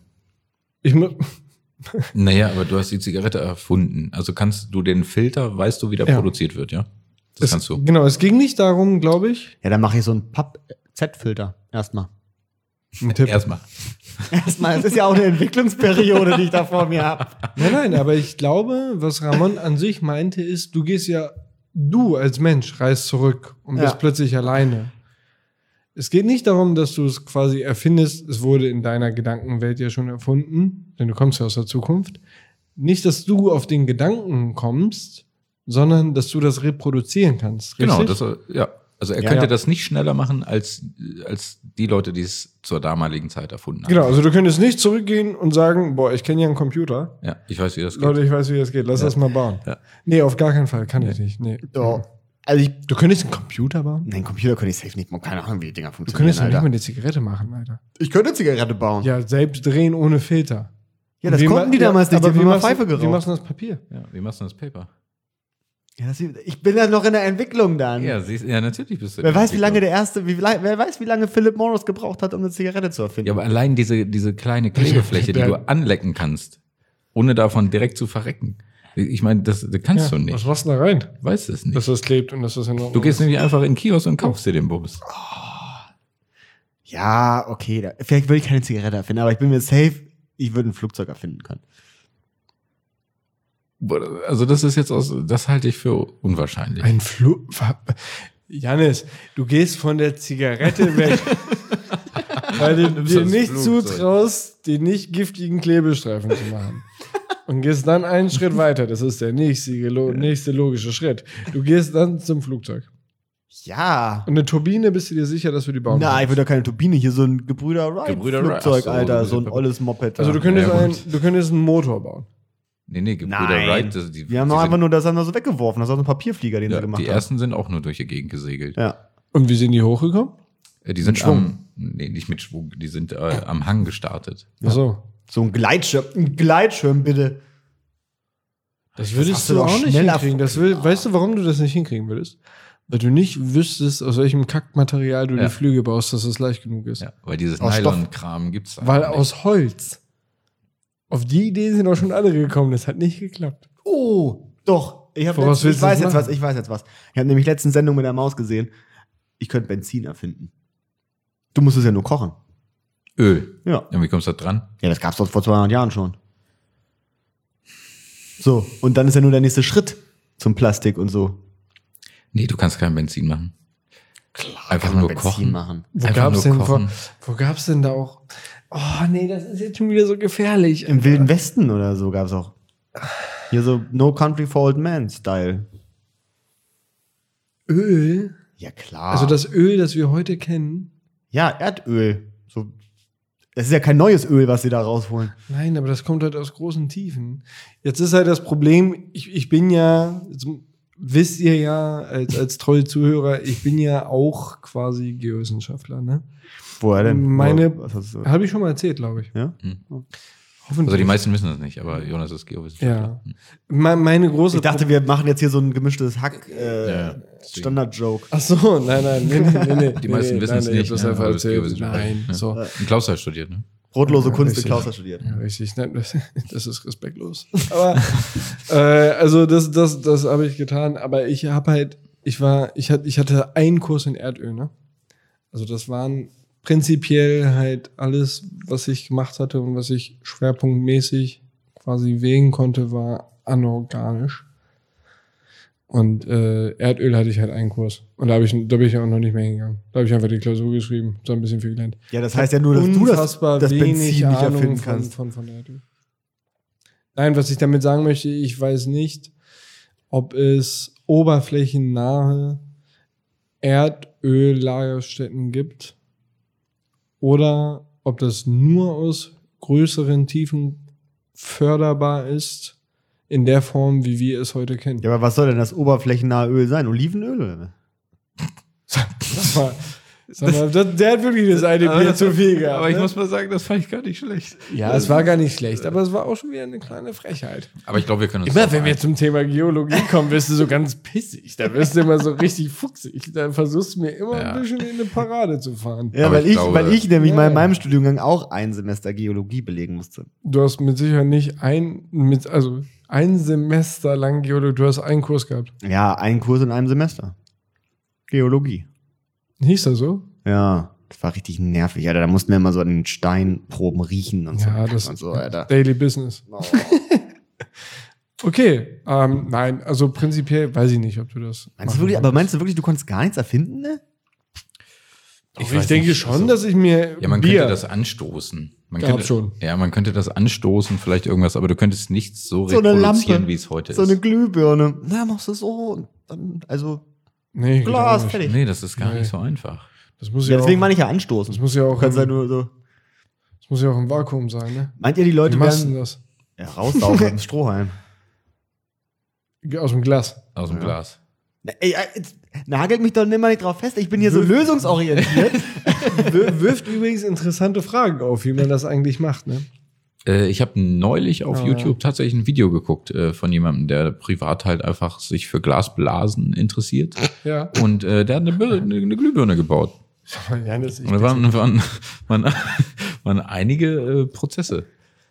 B: Naja, aber du hast die Zigarette erfunden. Also kannst du den Filter, weißt du, wie der
C: Ja.
B: produziert wird, ja? Das kannst du.
C: Genau, es ging nicht darum, glaube ich.
A: Ja, dann mache ich so einen Papp-Z-Filter. Erstmal.
B: Erstmal.
A: Es ist ja auch eine Entwicklungsperiode, die ich da vor mir habe.
C: Nein, aber ich glaube, was Ramon an sich meinte, ist, du als Mensch reist zurück und
A: Ja.
C: bist plötzlich alleine. Es geht nicht darum, dass du es quasi erfindest, es wurde in deiner Gedankenwelt ja schon erfunden, denn du kommst ja aus der Zukunft. Nicht, dass du auf den Gedanken kommst, sondern dass du das reproduzieren kannst.
B: Genau,
C: richtig?
B: ja. Also er
A: Ja,
B: könnte
A: ja.
B: das nicht schneller machen als die Leute, die es zur damaligen Zeit erfunden haben.
C: Genau, also du könntest nicht zurückgehen und sagen, boah, ich kenne ja einen Computer.
B: Ja, ich weiß, wie das geht.
C: Leute, ich weiß, wie das geht. Lass das mal bauen.
B: Ja.
C: Nee, auf gar keinen Fall. Kann ich nicht. Nee.
A: So. Also
C: Du könntest einen Computer bauen?
A: Nein, Computer könnte ich safe nicht machen. Keine Ahnung, wie die Dinger
C: Du
A: funktionieren,
C: könntest doch nicht
A: Alter.
C: mal eine Zigarette machen, Alter.
A: Ich könnte eine Zigarette bauen.
C: Ja, selbst drehen ohne Filter.
A: Ja, das
C: Wie
A: konnten
C: ma-
A: die damals nicht. Die
C: aber
A: haben
C: wie
A: immer
C: machst du-
A: Pfeife geraucht.
C: Wie machst du das Papier?
B: Ja, wie machst du das Paper?
A: Ja, ich bin ja noch in der Entwicklung dann.
B: Ja, natürlich bist du.
A: Wer weiß, wie lange wer weiß, wie lange Philip Morris gebraucht hat, um eine Zigarette zu erfinden.
B: Ja, aber allein diese kleine Klebefläche, die
C: Ja.
B: du anlecken kannst, ohne davon direkt zu verrecken. Ich meine, das kannst du
C: Was
B: nicht.
C: machst du da rein?
B: Weißt es nicht.
C: Dass das klebt und dass das in Ordnung
B: Du gehst
C: ist.
B: nämlich einfach in den Kiosk und kaufst dir den Bums.
A: Ja, okay. Vielleicht würde ich keine Zigarette erfinden, aber ich bin mir safe, ich würde ein Flugzeug erfinden können.
B: Also das ist jetzt das halte ich für unwahrscheinlich.
C: Ein Janis, du gehst von der Zigarette weg, weil du
B: nimmst
C: dir
B: das
C: nicht
B: Flugzeug.
C: zutraust, die nicht giftigen Klebestreifen zu machen. Und gehst dann einen Schritt weiter. Das ist der nächste logische Schritt. Du gehst dann zum Flugzeug.
A: Ja.
C: Und eine Turbine, bist du dir sicher, dass wir die bauen
A: Nein, ich
C: können?
A: würde doch keine Turbine, hier so ein Gebrüder
B: Gebrüder Wright.
A: Wright-Flugzeug,
B: Ach so,
A: Alter,
B: das
A: so
B: ist
A: ein
B: ja-
A: olles Moped.
C: Also
A: da.
C: du könntest,
B: Ja, gut.
C: du könntest einen Motor bauen.
B: Nee, Gebrüder
A: Nein.
B: Wright,
A: Wir haben doch einfach nur das haben wir so weggeworfen, das war so ein Papierflieger, den sie
B: ja,
A: gemacht
B: die
A: haben.
B: ersten sind auch nur durch die Gegend gesegelt.
A: Ja.
C: Und wie sind die hochgekommen?
B: Die sind
A: Schwung.
B: nee, nicht mit Schwung, die sind am Hang gestartet.
C: Ach so.
A: So ein Gleitschirm, bitte.
C: Das
A: hast
C: würdest
A: du
C: du
A: doch
C: auch nicht
A: schneller
C: hinkriegen. Weißt du, warum du das nicht hinkriegen würdest? Weil du nicht wüsstest, aus welchem Kackmaterial du
B: Ja.
C: die Flüge baust, dass es leicht genug ist.
B: Ja, weil dieses
A: Aus Stoff.
B: Nylon-Kram gibt's da
C: Weil
B: nicht.
C: aus Holz. Auf die Idee sind auch schon alle gekommen. Das hat nicht geklappt.
A: Oh, doch. Ich
C: Woraus willst du
A: weiß
C: das
A: jetzt
C: machen?
A: was, ich weiß jetzt was. Ich habe nämlich letztens Sendung mit der Maus gesehen. Ich könnte Benzin erfinden. Du musst es ja nur kochen.
B: Öl.
A: Ja.
B: Ja, wie kommst du da dran?
A: Ja, das gab's doch vor 200 Jahren schon. So, und dann ist ja nur der nächste Schritt zum Plastik und so.
B: Nee, du kannst kein Benzin machen. Einfach
A: Kann man
B: nur
A: Benzin
B: kochen.
A: machen.
C: Wo gab's denn da auch? Oh, nee, das ist jetzt schon wieder so gefährlich.
A: Im Wilden Westen oder so gab's auch. Hier so No Country for Old Man Style.
C: Öl?
A: Ja, klar.
C: Also das Öl, das wir heute kennen.
A: Ja, Erdöl. So. Das ist ja kein neues Öl, was sie da rausholen.
C: Nein, aber das kommt halt aus großen Tiefen. Jetzt ist halt das Problem, ich bin ja, wisst ihr ja, als treue Zuhörer, ich bin ja auch quasi Geowissenschaftler, ne?
A: Woher denn? Was hast du?
C: Habe ich schon mal erzählt, glaube ich.
A: Ja?
C: Hoffentlich.
B: Also die meisten wissen das nicht, aber Jonas ist Geowissenschaftler.
C: Ja. Meine große
A: Ich dachte, wir machen jetzt hier so ein gemischtes
B: Ja,
A: Standard-Joke.
C: Ach so, nein. Nee.
B: Die meisten wissen es
C: nein,
B: nicht.
C: Ich hab das
B: ne,
C: einfach
B: aber du bist
C: erzählt.
B: Geowissenschaftler.
C: Nein,
B: Ja.
C: so.
B: Und Klaus hat studiert, ne?
A: Brotlose Kunst in
C: richtig.
A: Klaus hat studiert.
C: Ja, richtig. Nein, das ist respektlos. Aber also das habe ich getan. Aber ich habe halt, ich hatte einen Kurs in Erdöl, ne? Also das waren prinzipiell halt alles, was ich gemacht hatte und was ich schwerpunktmäßig quasi wägen konnte, war anorganisch. Und Erdöl hatte ich halt einen Kurs. Und da bin ich auch noch nicht mehr hingegangen. Da habe ich einfach die Klausur geschrieben, so ein bisschen viel gelernt.
A: Ja, das heißt ja nur, dass du
C: Unfassbar
A: das
C: wenig
A: Benzin nicht
C: Ahnung
A: erfinden kannst.
C: von Erdöl. Nein, was ich damit sagen möchte, ich weiß nicht, ob es oberflächennahe Erdöllagerstätten gibt oder ob das nur aus größeren Tiefen förderbar ist, in der Form, wie wir es heute kennen.
A: Ja, aber was soll denn das oberflächennahe Öl sein? Olivenöl oder?
C: Sag mal, der hat wirklich das eine Bier zu viel gehabt.
B: Aber ich
C: ne?
B: muss mal sagen, das fand ich gar nicht schlecht.
C: Ja, es war gar nicht schlecht, aber es war auch schon wieder eine kleine Frechheit.
B: Aber ich glaube, wir können uns
C: Immer wenn wir zum Thema Geologie kommen, wirst du so ganz pissig. Da wirst du immer so richtig fuchsig. Da versuchst du mir immer ein bisschen in eine Parade zu fahren.
A: Ja,
B: Aber
A: weil
B: ich
A: ich,
B: glaube-
A: weil ich nämlich mal
C: Ja.
A: in meinem Studiengang auch ein Semester Geologie belegen musste.
C: Du hast mit Sicherheit nicht ein Semester lang Geologie, du hast einen Kurs gehabt.
A: Ja, einen Kurs in einem Semester. Geologie.
C: Hieß das so?
A: Ja, das war richtig nervig, Alter. Da mussten wir immer so an den Steinproben riechen und
C: Ja,
A: so.
C: das
A: und so, Alter.
C: Daily Business.
A: Oh.
C: Okay, nein, also prinzipiell weiß ich nicht, ob du das
A: Meinst du wirklich, aber meinst du wirklich, du konntest gar nichts erfinden, ne?
C: Ich
B: weiß
C: denke
B: nicht,
C: schon,
B: also-
C: dass ich mir
B: Ja, man
C: Bier
B: könnte das anstoßen. Man
C: Gehabt
B: könnte,
C: schon.
B: Ja, man könnte das anstoßen, vielleicht irgendwas, aber du könntest nichts so
A: So eine
B: reproduzieren,
A: Lampe.
B: wie es heute
A: So
B: ist.
A: eine Glühbirne. Na, machst du so und dann, also
C: nee,
A: Glas,
C: geht auch nicht.
A: fertig.
B: Nee, das ist gar
C: Nee.
B: nicht so einfach.
C: Das muss
A: Ja,
C: ja,
A: deswegen
C: auch,
A: meine ich ja anstoßen.
C: das muss ja
A: Du
C: auch
A: kannst ja
C: im,
A: nur so.
C: das muss ja auch im Vakuum sein, ne?
A: Meint ihr, die
C: Wie
A: Leute
C: machst du
A: werden
C: das?
A: ja, raussaugen mit dem Strohhalm?
C: Aus dem Glas.
B: Aus dem
A: Ja.
B: Glas.
A: Na, ey, jetzt nagelt mich doch immer nicht drauf fest. Ich bin hier so lösungsorientiert.
C: Wirft übrigens interessante Fragen auf, wie man das eigentlich macht, ne?
B: Ich habe neulich auf
C: Oh,
B: YouTube tatsächlich ein Video geguckt von jemandem, der privat halt einfach sich für Glasblasen interessiert.
C: Ja.
B: Und der hat eine Glühbirne gebaut.
C: Janis,
B: Und da waren einige Prozesse.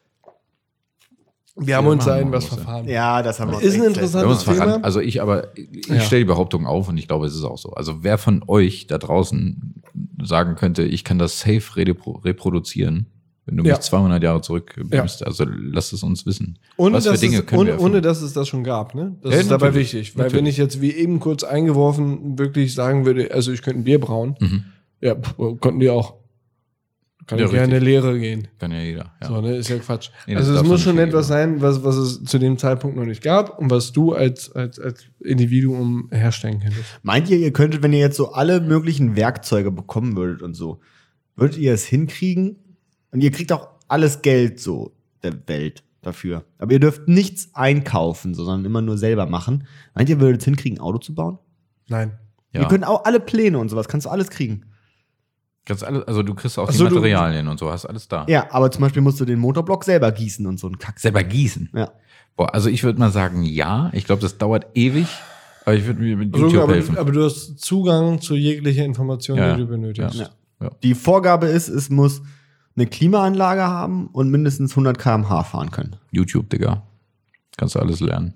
C: wir haben uns da
B: machen
C: in was
B: muss, ja.
C: verfahren.
A: Ja, das haben wir uns
C: Ist ein
A: echt
C: interessantes
B: Wir haben uns
C: Thema.
B: verraten. Also ich
C: Ja.
B: stelle die Behauptung auf und ich glaube, es ist auch so. Also wer von euch da draußen sagen könnte, ich kann das safe reproduzieren, wenn du
C: Ja.
B: mich 200 Jahre zurück
C: Ja.
B: bist, also lasst es uns wissen.
C: Ohne,
B: Was für
C: dass
B: Dinge
C: es,
B: können wir
C: ohne, ohne
B: erfinden?
C: dass es das schon gab, ne? Das
B: Ja,
C: ist dabei
B: natürlich.
C: wichtig. Weil wenn
B: Natürlich.
C: ich jetzt wie eben kurz eingeworfen wirklich sagen würde, also ich könnte ein Bier brauen,
B: Mhm.
C: ja, konnten die auch. Kann
B: Ja,
C: ich gerne in
B: richtig.
C: eine Lehre gehen.
B: Kann ja jeder. Ja.
C: So, ne? Ist ja Quatsch.
B: Nee, das
C: also es
B: darf
C: muss
B: doch
C: schon
B: nicht
C: etwas
B: jeder.
C: sein, was es zu dem Zeitpunkt noch nicht gab und was du als Individuum herstellen könntest.
A: Meint ihr könntet, wenn ihr jetzt so alle möglichen Werkzeuge bekommen würdet und so, würdet ihr es hinkriegen? Und ihr kriegt auch alles Geld so der Welt dafür. Aber ihr dürft nichts einkaufen, sondern immer nur selber machen. Meint ihr, würdet es hinkriegen, ein Auto zu bauen?
C: Nein.
B: Ja.
A: Ihr könnt auch alle Pläne und sowas, kannst du alles kriegen.
B: Kannst alles, also du kriegst auch
C: Ach
B: die
C: so, du-
B: Materialien und so, hast alles da.
A: Ja, aber zum Beispiel musst du den Motorblock selber gießen und so ein Kack.
B: Selber gießen.
A: Ja.
B: Boah, also ich würde mal sagen, ja. Ich glaube, das dauert ewig, aber ich würde mir mit
C: Also,
B: YouTube helfen.
C: aber du hast Zugang zu jeglicher Information,
B: Ja,
C: die du benötigst.
B: ja. Ja.
A: Die Vorgabe ist, es muss eine Klimaanlage haben und mindestens 100 km/h fahren können.
B: YouTube, Digga. Kannst du alles lernen.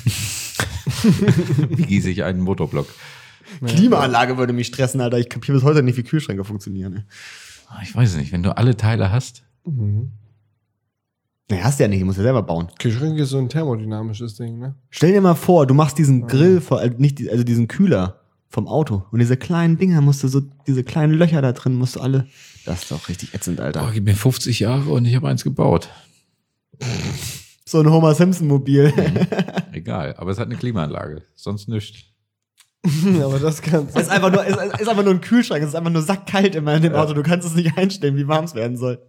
B: Wie gieße ich einen Motorblock?
A: Klimaanlage würde mich stressen, Alter. Ich kapiere bis heute nicht, wie Kühlschränke funktionieren. Ey.
B: Ich weiß nicht, wenn du alle Teile hast.
C: Mhm.
A: Nee, hast du ja nicht, du musst ja selber bauen.
C: Kühlschrank ist so ein thermodynamisches Ding, ne?
A: Stell dir mal vor, du machst diesen Grill, also diesen Kühler vom Auto. Und diese kleinen Dinger musst du so, diese kleinen Löcher da drin musst du alle. Das ist doch richtig ätzend, Alter.
B: Boah, gib mir 50 Jahre und ich habe eins gebaut.
A: So ein Homer Simpson-Mobil.
B: Egal, aber es hat eine Klimaanlage. Sonst nichts.
C: Aber das kannst
A: Es ist einfach nur ein Kühlschrank, es ist einfach nur sackkalt immer in dem Auto. Du kannst es nicht einstellen, wie warm es werden soll.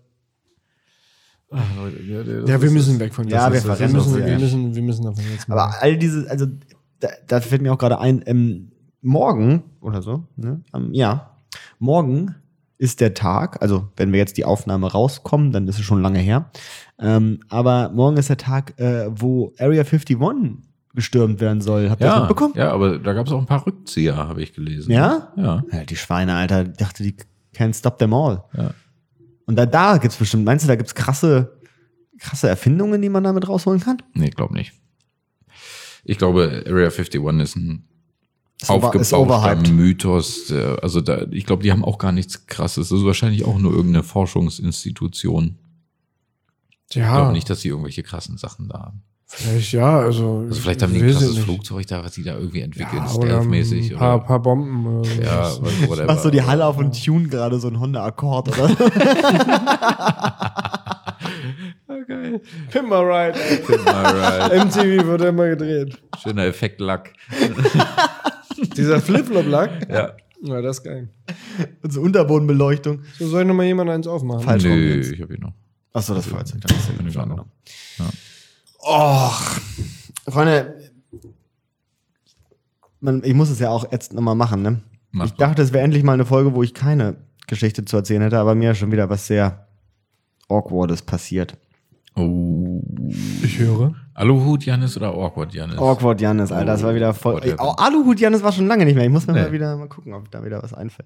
C: Ja, wir müssen weg von
A: Ja,
C: das.
A: wir
C: wir
A: verrennen
C: müssen,
A: uns,
C: wir
A: ja.
C: müssen, wir müssen davon jetzt mal.
A: Aber all diese, also da fällt mir auch gerade ein, morgen oder so, ne? Morgen ist der Tag, also wenn wir jetzt die Aufnahme rauskommen, dann ist es schon lange her. Aber morgen ist der Tag, wo Area 51 gestürmt werden soll. Habt ihr das mitbekommen?
B: Ja, aber da gab es auch ein paar Rückzieher, habe ich gelesen.
A: Ja?
B: Ja.
A: Ja, die Schweine, Alter. Ich dachte, die can't stop them all.
B: Ja.
A: Und da gibt's bestimmt, meinst du, da gibt's krasse Erfindungen, die man damit rausholen kann?
B: Nee, glaube nicht. Ich glaube, Area 51 ist ein
A: Ist
B: aufgebauschter
A: overhyped.
B: Mythos. Also ich glaube, die haben auch gar nichts Krasses. Das ist wahrscheinlich auch nur irgendeine Forschungsinstitution. Ich glaube nicht, dass sie irgendwelche krassen Sachen da haben.
C: Vielleicht ja, also.
B: Also vielleicht haben die ein
C: weiß ich
B: krasses
C: nicht.
B: Flugzeug da, was sie da irgendwie entwickeln,
C: Ja, oder
B: stealth-mäßig.
C: ein paar Bomben oder so.
B: Ja, whatever.
A: Machst du die Halle auf und tune gerade so ein Honda Accord, oder?
B: geil.
C: Pimp My Ride.
B: Pimp My Ride.
C: MTV wurde immer gedreht.
B: Schöner Effektlack.
C: Dieser Flip-Flop-Lack.
B: Ja.
C: Ja, das ist geil.
A: Und so Unterbodenbeleuchtung.
C: So, soll ich nochmal jemand eins aufmachen?
A: Falsch rum
B: Nö,
A: jetzt.
B: ich hab ihn noch.
A: Achso, das Feuerzeug. Dann ist
B: Kann ich
A: ja
B: auch noch.
A: genommen.
B: Ja.
A: Och, Freunde, ich muss es ja auch jetzt nochmal machen, ne?
B: Mach
A: Ich
B: mal.
A: dachte, es wäre endlich mal eine Folge, wo ich keine Geschichte zu erzählen hätte, aber mir ist schon wieder was sehr Awkwardes passiert.
B: Oh.
C: Ich höre.
B: Aluhut Jannis oder Awkward Jannis?
A: Awkward Jannis, Alter, das war wieder voll.
B: Whatever.
A: Aluhut Jannis war schon lange nicht mehr. Ich muss mir
B: Nee.
A: mal gucken, ob da wieder was einfällt.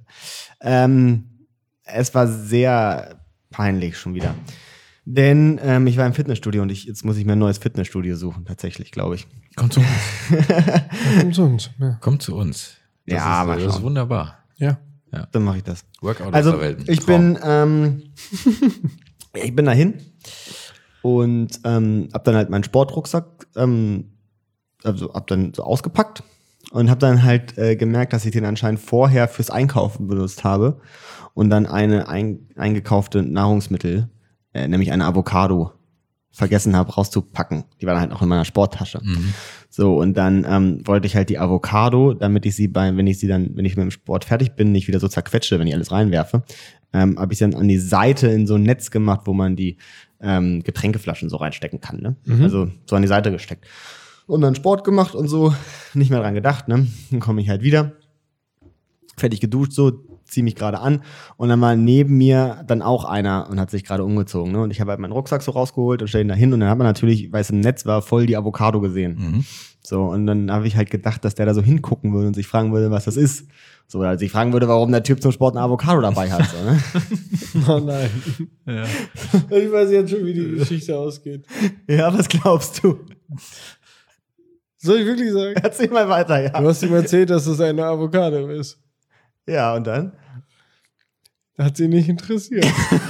A: Es war sehr peinlich schon wieder. Denn ich war im Fitnessstudio und jetzt muss ich mir ein neues Fitnessstudio suchen, tatsächlich, glaube ich.
B: Komm zu uns.
C: Umsonst. Ja.
B: Komm zu uns. Das
A: Ja,
B: ist,
A: mal
B: das ist
A: schauen.
B: wunderbar.
C: Ja.
A: Dann mache ich das.
B: Workout
A: Also,
B: aus der Welt.
A: ich
B: Traum.
A: ich bin dahin und hab dann halt meinen Sportrucksack, hab dann so ausgepackt und hab dann halt gemerkt, dass ich den anscheinend vorher fürs Einkaufen benutzt habe und dann eine eingekaufte Nahrungsmittel, nämlich eine Avocado, vergessen habe rauszupacken. Die war dann halt noch in meiner Sporttasche. So, und dann wollte ich halt die Avocado, damit ich sie wenn ich mit dem Sport fertig bin, nicht wieder so zerquetsche, wenn ich alles reinwerfe, habe ich dann an die Seite in so ein Netz gemacht, wo man die Getränkeflaschen so reinstecken kann, ne? Also so an die Seite gesteckt. Und dann Sport gemacht und so, nicht mehr dran gedacht, ne? Dann komme ich halt wieder, fertig geduscht, so, zieh mich gerade an und dann war neben mir dann auch einer und hat sich gerade umgezogen, ne? Und ich habe halt meinen Rucksack so rausgeholt und stell ihn da hin und dann hat man natürlich, weil es im Netz war, voll die Avocado gesehen. So, und dann habe ich halt gedacht, dass der da so hingucken würde und sich fragen würde, was das ist. So, oder sich fragen würde, warum der Typ zum Sport eine Avocado dabei hat. So, ne?
C: Oh nein.
B: Ja.
C: Ich weiß jetzt schon, wie die Geschichte ausgeht.
A: Ja, was glaubst du?
C: Soll ich wirklich sagen?
A: Erzähl mal weiter,
C: Du
A: ja.
C: hast ihm erzählt, dass es eine Avocado ist.
A: Ja, und dann?
C: Hat sie nicht interessiert.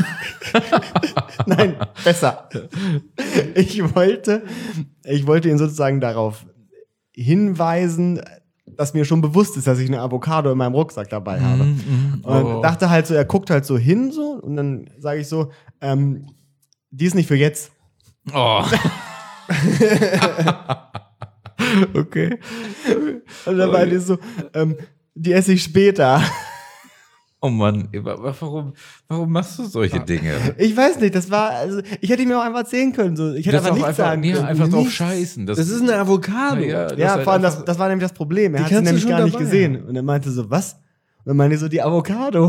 A: Nein, besser. Ich wollte ihn sozusagen darauf hinweisen, dass mir schon bewusst ist, dass ich eine Avocado in meinem Rucksack dabei habe. Und dachte halt so, er guckt halt so hin so und dann sage ich so, die ist nicht für jetzt.
B: Oh. Okay.
A: Und dann meinte ich so, die esse ich später.
B: Oh Mann, warum machst du solche Dinge?
A: Ich weiß nicht, das war, also ich hätte ihm auch einfach erzählen können. So. Ich hätte
B: Das
A: einfach
B: auch
A: nichts sagen können.
B: einfach drauf
A: Nichts.
B: scheißen.
C: Das ist eine Avocado.
A: Ja, vor allem, das war nämlich das Problem. Er
C: Die
A: hat sie
C: kannst du
A: nämlich
C: schon
A: gar nicht
C: dabei
A: gesehen. Und er meinte so, was? Und dann meinte ich so, die Avocado.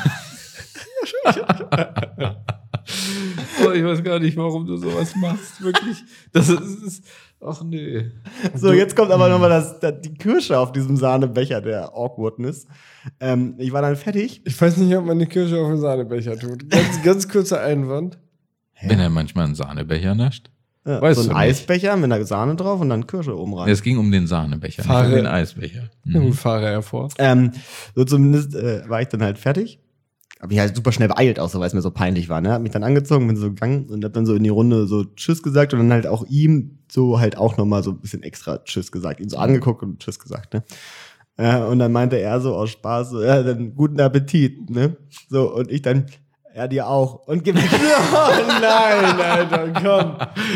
B: Oh, ich weiß gar nicht, warum du sowas machst. Wirklich. Das ist ach nee.
A: So, jetzt kommt aber nochmal die Kirsche auf diesem Sahnebecher der Awkwardness. Ich war dann fertig.
C: Ich weiß nicht, ob man die Kirsche auf den Sahnebecher tut. Ganz kurzer Einwand.
B: Wenn er manchmal einen Sahnebecher nascht.
A: Ja,
B: Weißt
A: so
B: du
A: ein
B: nicht.
A: Eisbecher mit einer Sahne drauf und dann Kirsche oben rein.
B: Es ging um den Sahnebecher, nicht
C: Fahre-
B: um den Eisbecher.
C: Na gut, fahre er fort.
A: So zumindest war ich dann halt fertig. Hab mich halt super schnell beeilt auch so, weil es mir so peinlich war. Ne? Hab mich dann angezogen, bin so gegangen und hab dann so in die Runde so Tschüss gesagt und dann halt auch ihm so halt auch nochmal so ein bisschen extra Tschüss gesagt. Ihn so angeguckt und Tschüss gesagt, ne? Und dann meinte er so aus Spaß so, ja, dann guten Appetit, ne? So, und ich dann, ja, dir auch. Und gib mir,
C: Oh nein, Alter, komm.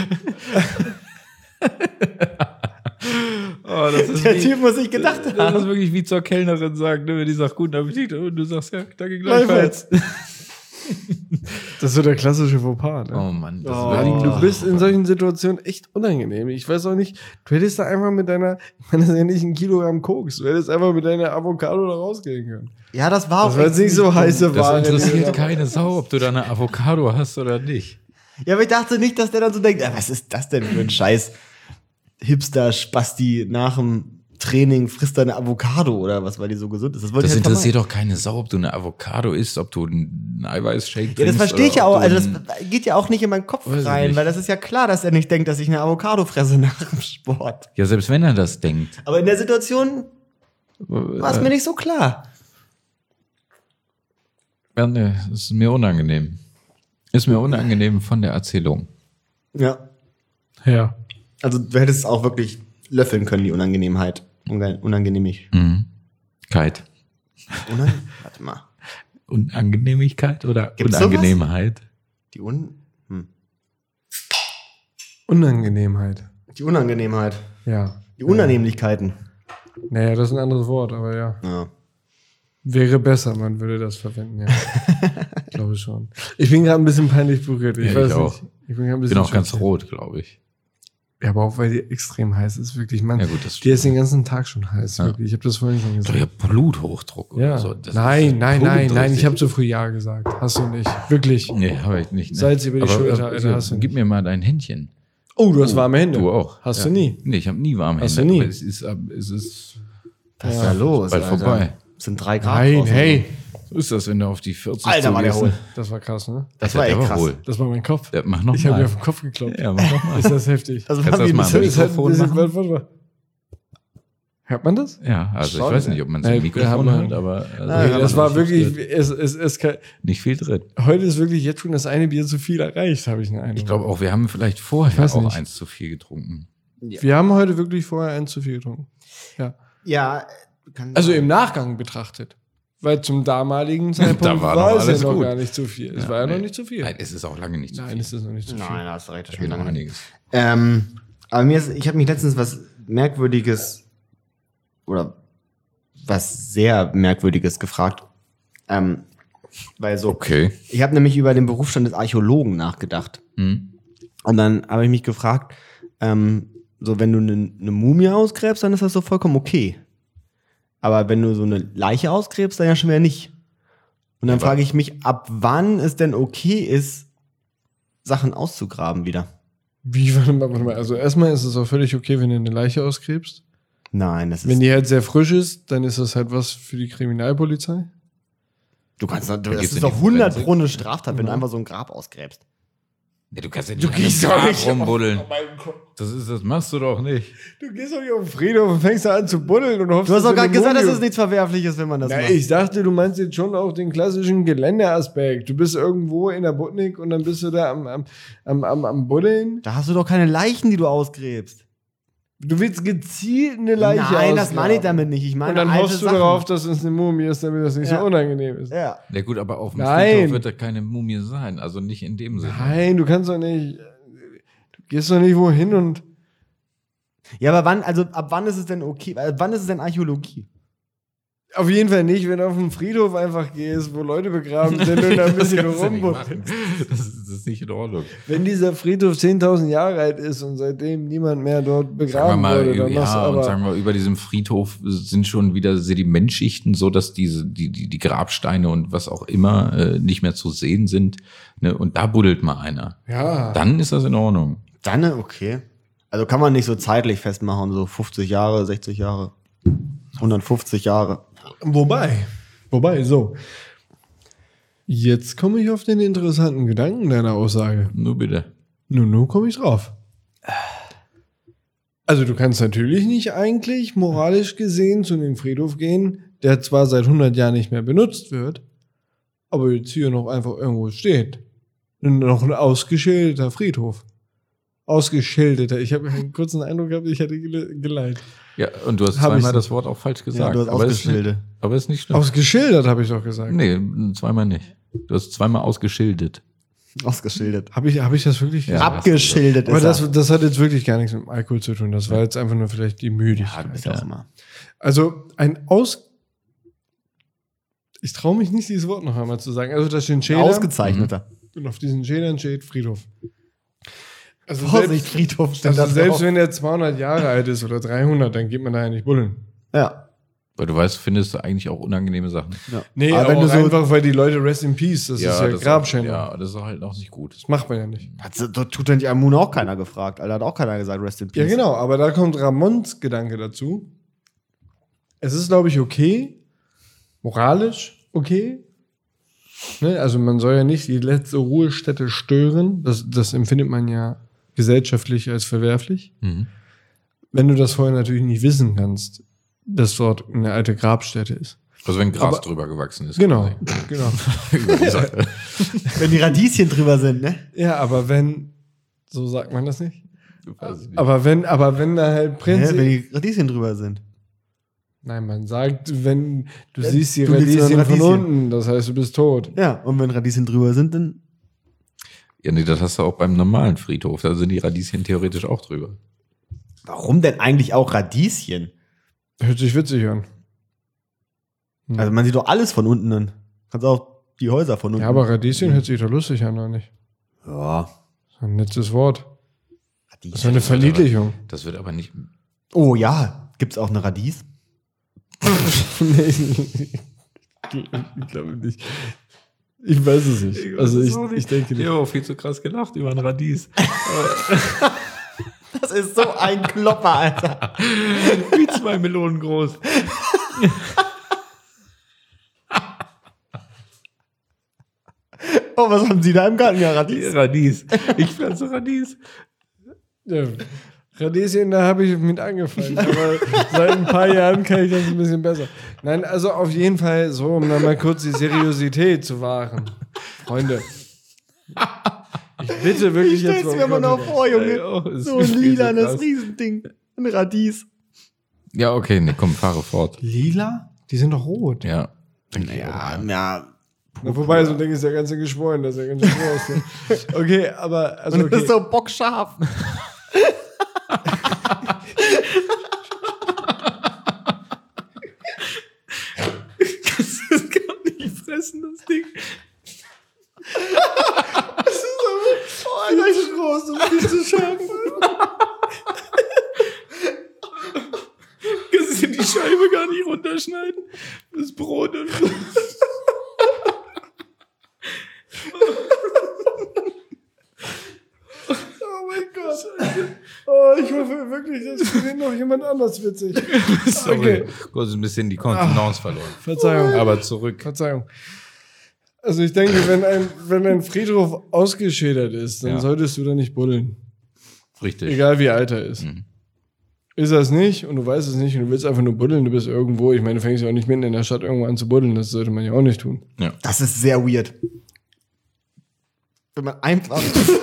B: Oh, das ist
A: der Typ muss sich gedacht
B: Das ist
A: haben.
B: wirklich wie zur Kellnerin sagen, ne? Wenn die sagt, guten Appetit und du sagst, ja, danke gleichfalls.
C: Das ist so der klassische Fauxpas, ne?
B: Oh Mann, das
A: Oh.
C: Weil du bist in solchen Situationen echt unangenehm. Ich weiß auch nicht, du hättest da einfach mit deiner, ich meine, das ist ja nicht ein Kilogramm Koks, du hättest einfach mit deiner Avocado da rausgehen können.
A: Ja, das war
C: Das war jetzt nicht so heiße Ware.
B: Das
C: die du
B: interessiert
C: da-
B: keine Sau, ob du da eine Avocado hast oder nicht.
A: Ja, aber ich dachte nicht, dass der dann so denkt, was ist das denn für ein Scheiß Hipster-Spasti nach dem Training frisst er eine Avocado oder was, weil die so gesund ist. Das, wollte
B: Das
A: ich halt
B: interessiert doch keine Sau, ob du eine Avocado isst, ob du einen Eiweißshake trinkst.
A: Ja, das verstehe ich ja
B: oder
A: auch.
B: ob du
A: Also das geht ja auch nicht in meinen Kopf
B: Weiß ich
A: rein,
B: nicht.
A: weil das ist ja klar, dass er nicht denkt, dass ich eine Avocado fresse nach dem Sport.
B: Ja, selbst wenn er das denkt.
A: Aber in der Situation war es mir nicht so klar.
B: Ja, ne, das ist mir unangenehm. Ist mir unangenehm von der Erzählung.
A: Ja.
C: Ja.
A: Also du hättest es auch wirklich löffeln können, die Unangenehmheit. Unangenehmig.
B: Kite.
A: Warte mal.
B: Unangenehmigkeit oder
A: Gibt's
B: Unangenehmheit?
A: Die
C: Unangenehmheit.
A: Die Unangenehmheit.
C: Ja.
A: Die Unannehmlichkeiten.
C: Naja, das ist ein anderes Wort, aber ja.
A: Ja.
C: Wäre besser, man würde das verwenden, ja. Glaube schon. Ich bin gerade ein bisschen peinlich berührt. Ich weiß
B: auch.
C: nicht. Ich bin,
B: Ich bin auch ganz rot, glaube ich.
C: Ja, aber auch weil die extrem heiß ist, wirklich. Man,
B: Ja, gut, das
C: die ist den ganzen Tag schon heiß, wirklich. Ich habe das vorhin schon
B: Doch,
C: gesagt.
B: ja, Bluthochdruck
C: Ja.
B: oder so. Das
C: Nein,
B: ist
C: nein.
B: todesrichtig.
C: Ich habe zu früh Ja gesagt. Hast du nicht. Wirklich.
B: Nee, habe ich nicht. Ne?
C: Salz über die Schulter, Alter, hast du
B: Gib
C: nicht.
B: mir mal dein Händchen.
C: Oh, du hast warme Hände.
B: Du auch.
C: Hast
B: Ja.
C: du nie.
B: Nee, ich habe nie warme
C: Hast
B: Hände.
C: du nie.
B: Aber es ist
A: Was ist da los?
B: bald
A: Alter?
B: vorbei.
A: Es sind 3 Grad.
C: Nein,
A: draußen.
C: hey.
B: So ist das, wenn du auf die 40
A: Alter, war der
B: zugehst.
A: hohl.
C: Das war krass, ne?
A: Das war echt krass.
B: Wohl.
C: Das war mein Kopf.
B: Ja, mach noch
C: Ich habe
B: mal.
C: mir auf den Kopf geklopft.
B: Ja, mach noch mal.
C: Ist das heftig?
A: Das
B: Kannst
A: war
B: du
A: wie
B: das
A: ein
B: mal
C: Ist halt-
B: Mikrofon
C: ist-
B: machen?
C: warte mal. Hört man das?
B: Ja, also
C: Schon,
B: ich weiß nicht, ob man es
C: Ey,
B: im
C: wir
B: Mikrofon
C: haben-
B: hört, aber also,
A: Nein,
C: Nee,
A: aber
C: das war
B: nicht
C: wirklich,
B: viel- nicht viel drin.
C: heute ist wirklich jetzt schon das eine Bier zu viel erreicht, habe ich einen Eindruck.
B: Ich glaube auch, wir haben vielleicht vorher
C: weiß
B: auch
C: nicht.
B: eins zu viel getrunken.
C: Wir haben heute wirklich vorher eins zu viel getrunken. Ja.
A: Ja,
C: Also im Nachgang betrachtet. Weil zum damaligen Zeitpunkt
B: Da war
C: war
B: noch
C: es ja
B: alles
C: noch
B: gut.
C: gar nicht zu viel. Es war ja noch
B: nee.
C: nicht zu viel.
B: Nein, es ist auch lange nicht zu
C: Nein,
B: viel.
C: es ist noch nicht zu viel.
A: Nein, da hast du recht. Das
B: Da
A: ist
B: geht
A: schon
B: noch
A: lange.
B: einiges.
A: Aber ich habe mich letztens was Merkwürdiges oder was sehr Merkwürdiges gefragt. Weil so,
B: Okay.
A: ich habe nämlich über den Berufsstand des Archäologen nachgedacht.
B: Hm.
A: Und dann habe ich mich gefragt, so wenn du eine Mumie ausgräbst, dann ist das so vollkommen okay. Aber wenn du so eine Leiche ausgräbst, dann ja schon wieder nicht. Und dann
B: Aber-
A: frage ich mich, ab wann es denn okay ist, Sachen auszugraben wieder.
C: Wie, warte mal. Also erstmal ist es auch völlig okay, wenn du eine Leiche ausgräbst.
A: Nein, das ist.
C: Wenn die halt sehr frisch ist, dann ist das halt was für die Kriminalpolizei.
A: Du kannst doch, das
B: geht's
A: ist
B: in
A: doch
B: die
A: 100
B: Forensik.
A: pro eine Straftat, wenn du
C: Ja.
A: einfach so ein Grab ausgräbst.
B: Ja, du kannst ja
C: Du
B: nicht
C: gehst
B: an
C: doch
B: einem
C: nicht
B: Grab rumbuddeln.
C: Oh
B: Das machst du doch nicht.
C: Du gehst doch nicht auf den Friedhof und fängst da an zu buddeln und hoffst,
A: Du hast doch
C: dass
A: gerade
C: eine
A: gesagt, dass
C: Mumie-
A: es nichts Verwerfliches, wenn man das
C: Na,
A: macht.
C: ich dachte, du meinst jetzt schon auch den klassischen Geländeaspekt. Du bist irgendwo in der Butnik und dann bist du da am Buddeln.
A: Da hast du doch keine Leichen, die du ausgräbst.
C: Du willst gezielt eine Leiche
A: Nein, das
C: ausgraben.
A: meine ich damit nicht. Ich meine
C: Und dann
A: alte
C: hoffst du
A: Sachen.
C: darauf, dass es eine Mumie ist, damit das nicht
A: Ja.
C: so unangenehm ist.
A: Ja.
B: Ja gut, aber auf dem
C: Nein.
B: Friedhof wird da keine Mumie sein. Also nicht in dem Sinne.
C: Nein, du kannst doch nicht. Du gehst doch nicht wohin und.
A: Ja, aber wann, also ab wann ist es denn okay? Wann ist es denn Archäologie?
C: Auf jeden Fall nicht, wenn du auf den Friedhof einfach gehst, wo Leute begraben sind und da ein bisschen
B: kannst du nicht
C: rumbuddeln.
B: machen. Das ist nicht in Ordnung.
C: Wenn dieser Friedhof 10.000 Jahre alt ist und seitdem niemand mehr dort
B: Sagen wir
C: begraben
B: mal,
C: wurde, dann machst du
B: ja, und
C: aber.
B: sagen wir, über diesem Friedhof sind schon wieder Sedimentschichten, so dass die Grabsteine und was auch immer nicht mehr zu sehen sind. Ne? Und da buddelt mal einer.
C: Ja.
B: Dann ist das in Ordnung.
A: Dann, okay. Also kann man nicht so zeitlich festmachen, so 50 Jahre, 60 Jahre, 150 Jahre.
C: Wobei, so. Jetzt komme ich auf den interessanten Gedanken deiner Aussage.
B: Nur bitte.
C: Nun komme ich drauf. Also du kannst natürlich nicht eigentlich moralisch gesehen zu dem Friedhof gehen, der zwar seit 100 Jahren nicht mehr benutzt wird, aber jetzt hier noch einfach irgendwo steht. Noch ein ausgeschilderter Friedhof. Ausgeschilderter. Ich habe einen kurzen Eindruck gehabt, ich hätte geleitet.
B: Ja, und du hast
C: Hab ich
B: zweimal
C: so.
B: das Wort auch falsch gesagt.
A: du hast
B: aber
A: ausgeschildert.
B: Aber ist nicht schlimm.
C: Ausgeschildert habe ich doch gesagt.
B: Nee, zweimal nicht. Du hast zweimal ausgeschildert.
A: Ausgeschildert.
C: Habe ich das wirklich
B: Ja.
C: gesagt?
A: Abgeschildert
C: Aber
A: ist er.
C: das hat jetzt wirklich gar nichts mit dem Alkohol zu tun. Das war jetzt einfach nur vielleicht die Müdigkeit.
A: Ist auch immer.
C: Also ich traue mich nicht, dieses Wort noch einmal zu sagen. Also das steht Schäler
A: Ausgezeichneter.
C: und auf diesen Schälern steht Friedhof. Also
A: Vorsicht, Friedhof steht da
C: selbst
A: drauf.
C: wenn der 200 Jahre alt ist oder 300, dann geht man da ja nicht buddeln.
A: Ja.
B: Weil du weißt, findest du eigentlich auch unangenehme Sachen.
C: Nee,
A: Aber
C: aber
A: wenn du so-
C: einfach, weil die Leute Rest in Peace, das ist ja
B: das
C: Grabschändung.
B: Ja, das ist halt auch nicht gut.
C: Das macht man ja nicht.
A: Da tut denn die Amuna auch keiner gefragt. Alter, hat auch keiner gesagt, rest in peace.
C: Ja, genau, aber da kommt Ramons Gedanke dazu. Es ist, glaube ich, okay, moralisch okay. Ne? Also man soll ja nicht die letzte Ruhestätte stören. Das empfindet man ja gesellschaftlich als verwerflich.
B: Mhm.
C: Wenn du das vorher natürlich nicht wissen kannst, dass dort eine alte Grabstätte ist.
B: Also wenn Gras
C: Aber-
B: drüber gewachsen ist.
C: Genau,
B: quasi.
C: genau.
B: Über die Sache.
A: Wenn die Radieschen drüber sind, ne?
C: Ja, aber wenn, so sagt man das nicht.
B: Weiß ich nicht.
C: Aber wenn da halt
A: Hä,
C: Prinzip.
A: wenn die Radieschen drüber sind.
C: Nein, man sagt, wenn du
A: Ja,
C: siehst die
A: du siehst die
C: Radieschen von
A: Radieschen.
C: unten, das heißt, du bist tot.
A: Ja, und wenn Radieschen drüber sind, dann.
B: Ja, nee, das hast du auch beim normalen Friedhof. Da sind die Radieschen theoretisch auch drüber.
A: Warum denn eigentlich auch Radieschen?
C: Hört sich witzig an.
A: Also man sieht doch alles von unten an. Kannst auch die Häuser von unten.
C: Ja, aber Radieschen hört sich doch lustig an, oder nicht?
A: Ja.
C: Das ist ein nettes Wort.
A: Radieschen.
C: Das ist eine Verniedlichung.
B: Das wird aber nicht.
A: Oh ja, gibt's auch eine Radies?
C: Nee, ich glaube nicht. Ich weiß es nicht. Also ich denke nicht.
B: Ich habe auch viel zu krass gelacht über ein Radies.
A: Das ist so ein Klopper, Alter.
B: Wie 2 Melonen groß.
A: Oh, was haben Sie da im Garten? Ja, Radies.
B: Radies. Ich pflanze Radies.
C: Ja, Radieschen, da habe ich mit angefangen. Aber seit ein paar Jahren kann ich das ein bisschen besser. Nein, also auf jeden Fall so, um dann mal kurz die Seriosität zu wahren. Freunde. Ich bitte wirklich
A: Ich
C: jetzt
A: stell's mir mal noch vor, Junge.
B: Ja, es
A: So
B: ist
A: ein
B: viel
A: lilanes
B: krass.
A: Riesending. Ein Radies.
B: Ja, okay, nee, komm, fahre fort.
A: Lila?
C: Die sind doch rot.
B: Ja.
A: Ja.
C: Na, wobei, so ein Ding ist ja ganz schön geschwollen, das ist ja ganz schön groß. Ne? Okay, aber also
A: Und das ist
C: okay.
A: so bockscharf.
B: Das kann nicht fressen, das Ding.
A: Oh, Alter, ist groß und viel zu scharf.
B: Kannst du die Scheibe gar nicht runterschneiden? Das Brot und so.
C: Oh mein Gott. Oh, ich hoffe wirklich, dass findet noch jemand anders witzig.
B: Sorry.
C: Okay.
B: Kurz ein bisschen die Kontenance verloren.
C: Verzeihung.
B: Aber zurück.
C: Verzeihung. Also ich denke, wenn ein Friedhof ausgeschildert ist, dann
B: Ja.
C: solltest du da nicht buddeln.
B: Richtig.
C: Egal wie alt er ist.
B: Mhm.
C: Ist er es nicht und du weißt es nicht und du willst einfach nur buddeln, du bist irgendwo, ich meine, du fängst ja auch nicht mitten in der Stadt irgendwo an zu buddeln, das sollte man ja auch nicht tun.
B: Ja.
A: Das ist sehr weird. Wenn man einfach.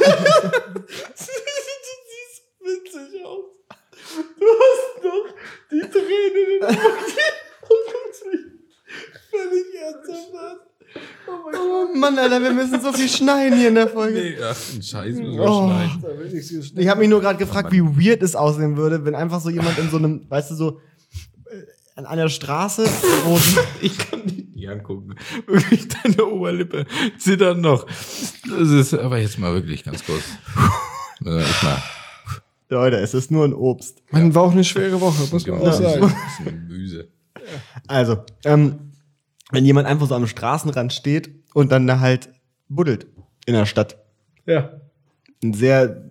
C: Witzig aus. Du hast noch die Tränen in den Augen und guckst mich völlig ernsthaft an. Oh mein Gott.
A: Oh Mann, Alter, wir müssen so viel schneiden hier in der Folge.
B: Nee, ach, ein Scheiß müssen wir
A: Oh.
B: schneiden.
C: Da will ich's geschnitten.
A: Ich habe mich nur gerade gefragt, wie weird es aussehen würde, wenn einfach so jemand in so einem, weißt du, so an einer Straße, wo
B: Ich kann dich nicht angucken. Wirklich, deine Oberlippe zittert noch. Das ist aber jetzt mal wirklich ganz kurz. Ich mal.
A: Leute, es ist nur ein Obst.
C: Mann, war auch eine schwere Woche, muss man auch
B: Das
C: sagen.
B: ist ein Gemüse.
A: Also, wenn jemand einfach so am Straßenrand steht und dann da halt buddelt in der Stadt.
C: Ja.
A: Ein sehr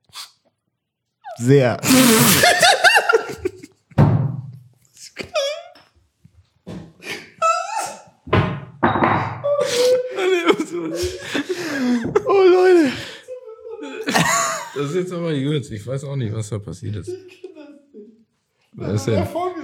A: Oh Leute.
B: Das ist jetzt aber gut. Ich weiß auch nicht, was da passiert ist. Was ist denn?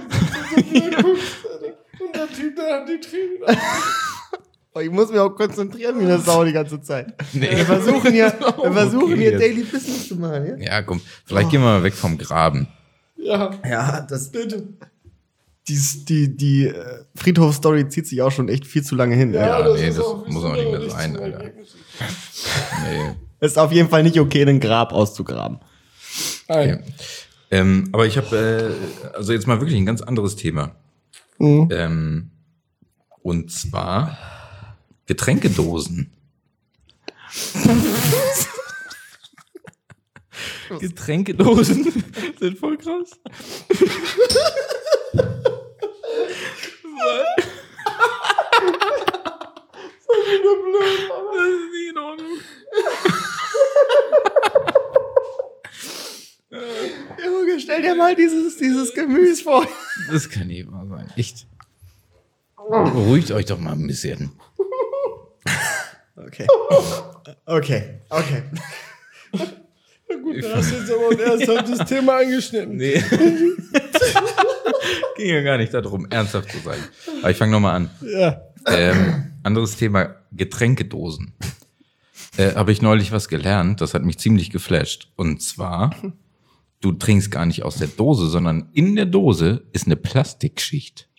C: Und der Typ, der hat die Tränen.
A: Ich muss mich auch konzentrieren wie eine Sau die ganze Zeit.
B: Nee.
A: Wir versuchen hier
B: Okay,
A: hier
B: jetzt.
A: Daily Business zu machen. Ja,
B: Ja, komm. Vielleicht gehen wir mal weg vom Graben.
C: Ja,
A: ja das
C: bitte.
A: die Friedhof-Story zieht sich auch schon echt viel zu lange hin.
B: Ja,
C: das
B: nee,
C: ist
B: das
C: auch-
B: muss auch nicht mehr
C: ist
B: sein,
C: zum
B: Alter.
C: Ergebnis.
B: Nee.
A: Es ist auf jeden Fall nicht okay, ein Grab auszugraben.
C: Nein.
B: Aber ich habe, also jetzt mal wirklich ein ganz anderes Thema.
C: Mhm.
B: Und zwar Getränkedosen. Getränkedosen sind voll krass. Das ist nicht in Ordnung.
A: Junge, stell dir mal dieses Gemüse vor.
B: Das kann nicht wahr sein. Echt. Beruhigt euch doch mal ein bisschen.
A: Okay. Okay.
C: Na gut, da hast du jetzt aber ein ernsthaftes Thema angeschnitten.
B: Nee. Ging ja gar nicht darum, ernsthaft zu sein. Aber ich fange nochmal an.
C: Ja.
B: Anderes Thema, Getränkedosen. Habe ich neulich was gelernt, das hat mich ziemlich geflasht. Und zwar, du trinkst gar nicht aus der Dose, sondern in der Dose ist eine Plastikschicht.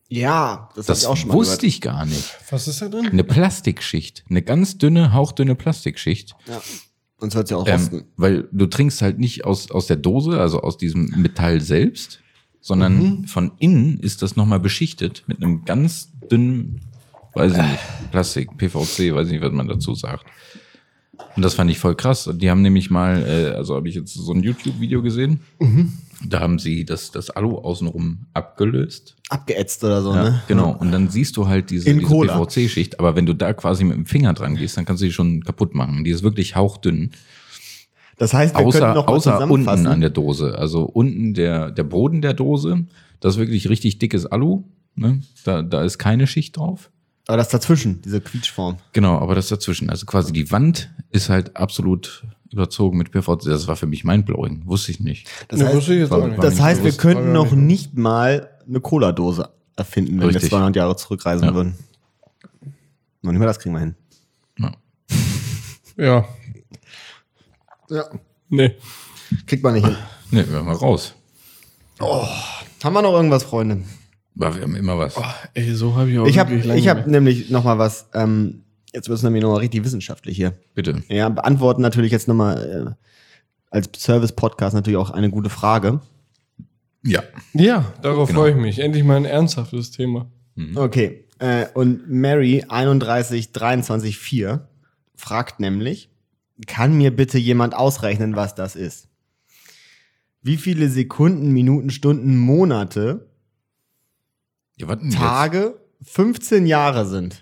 A: Ja, das hab
B: Das
A: ich auch schon mal
B: wusste
A: gehört.
B: ich gar nicht.
C: Was ist da drin?
B: Eine Plastikschicht. Eine ganz dünne, hauchdünne Plastikschicht.
A: Ja. Sonst wird es ja auch rosten.
B: Weil du trinkst halt nicht aus der Dose, also aus diesem Metall selbst, sondern von innen ist das nochmal beschichtet mit einem ganz dünnen, weiß ich nicht, Plastik, PVC, weiß ich nicht, was man dazu sagt. Und das fand ich voll krass. Die haben nämlich mal, also habe ich jetzt so ein YouTube-Video gesehen, da haben sie das Alu außenrum abgelöst.
A: Abgeätzt oder so,
B: Ja,
A: ne?
B: genau. Und dann siehst du halt diese
A: Cola.
B: PVC-Schicht. Aber wenn du da quasi mit dem Finger dran gehst, dann kannst du die schon kaputt machen. Die ist wirklich hauchdünn.
A: Das heißt, wir könnten noch mal
B: Außer
A: zusammenfassen.
B: unten an der Dose. Also unten der Boden der Dose, das ist wirklich richtig dickes Alu. Ne? Da ist keine Schicht drauf.
A: Aber das dazwischen, diese Quietschform.
B: Genau, aber das dazwischen. Also quasi die Wand ist halt absolut überzogen mit PVC. Das war für mich mindblowing. Wusste ich nicht.
A: Das
C: Nee,
A: heißt,
C: wusste ich jetzt auch nicht.
A: das heißt, wir
C: Wusste-
A: könnten
C: war
A: noch
C: mir
A: nicht mal eine Cola-Dose erfinden, wenn
B: Richtig.
A: wir 200 Jahre zurückreisen
B: Ja.
A: würden. Noch nicht mal das kriegen wir hin.
B: Ja.
C: Ja.
A: Ja.
C: Nee.
A: Kriegt man nicht hin.
B: Ne, wir mal raus.
A: Haben wir noch irgendwas, Freunde?
B: Aber wir haben immer was.
C: Ey, so habe ich auch
A: Ich habe
C: wirklich lange
A: ich hab
C: nicht
A: nämlich noch mal was, jetzt wird es nämlich noch mal richtig wissenschaftlich hier.
B: Bitte.
A: Ja, beantworten natürlich jetzt noch mal als Service-Podcast natürlich auch eine gute Frage.
B: Ja.
C: mehr. Ja, darauf
B: Genau.
C: freue ich mich. Endlich mal ein ernsthaftes Thema.
A: Okay, und Mary 31234 fragt nämlich, kann mir bitte jemand ausrechnen, was das ist? Wie viele Sekunden, Minuten, Stunden, Monate,
B: Ja, was denn jetzt?
A: Tage 15 Jahre sind?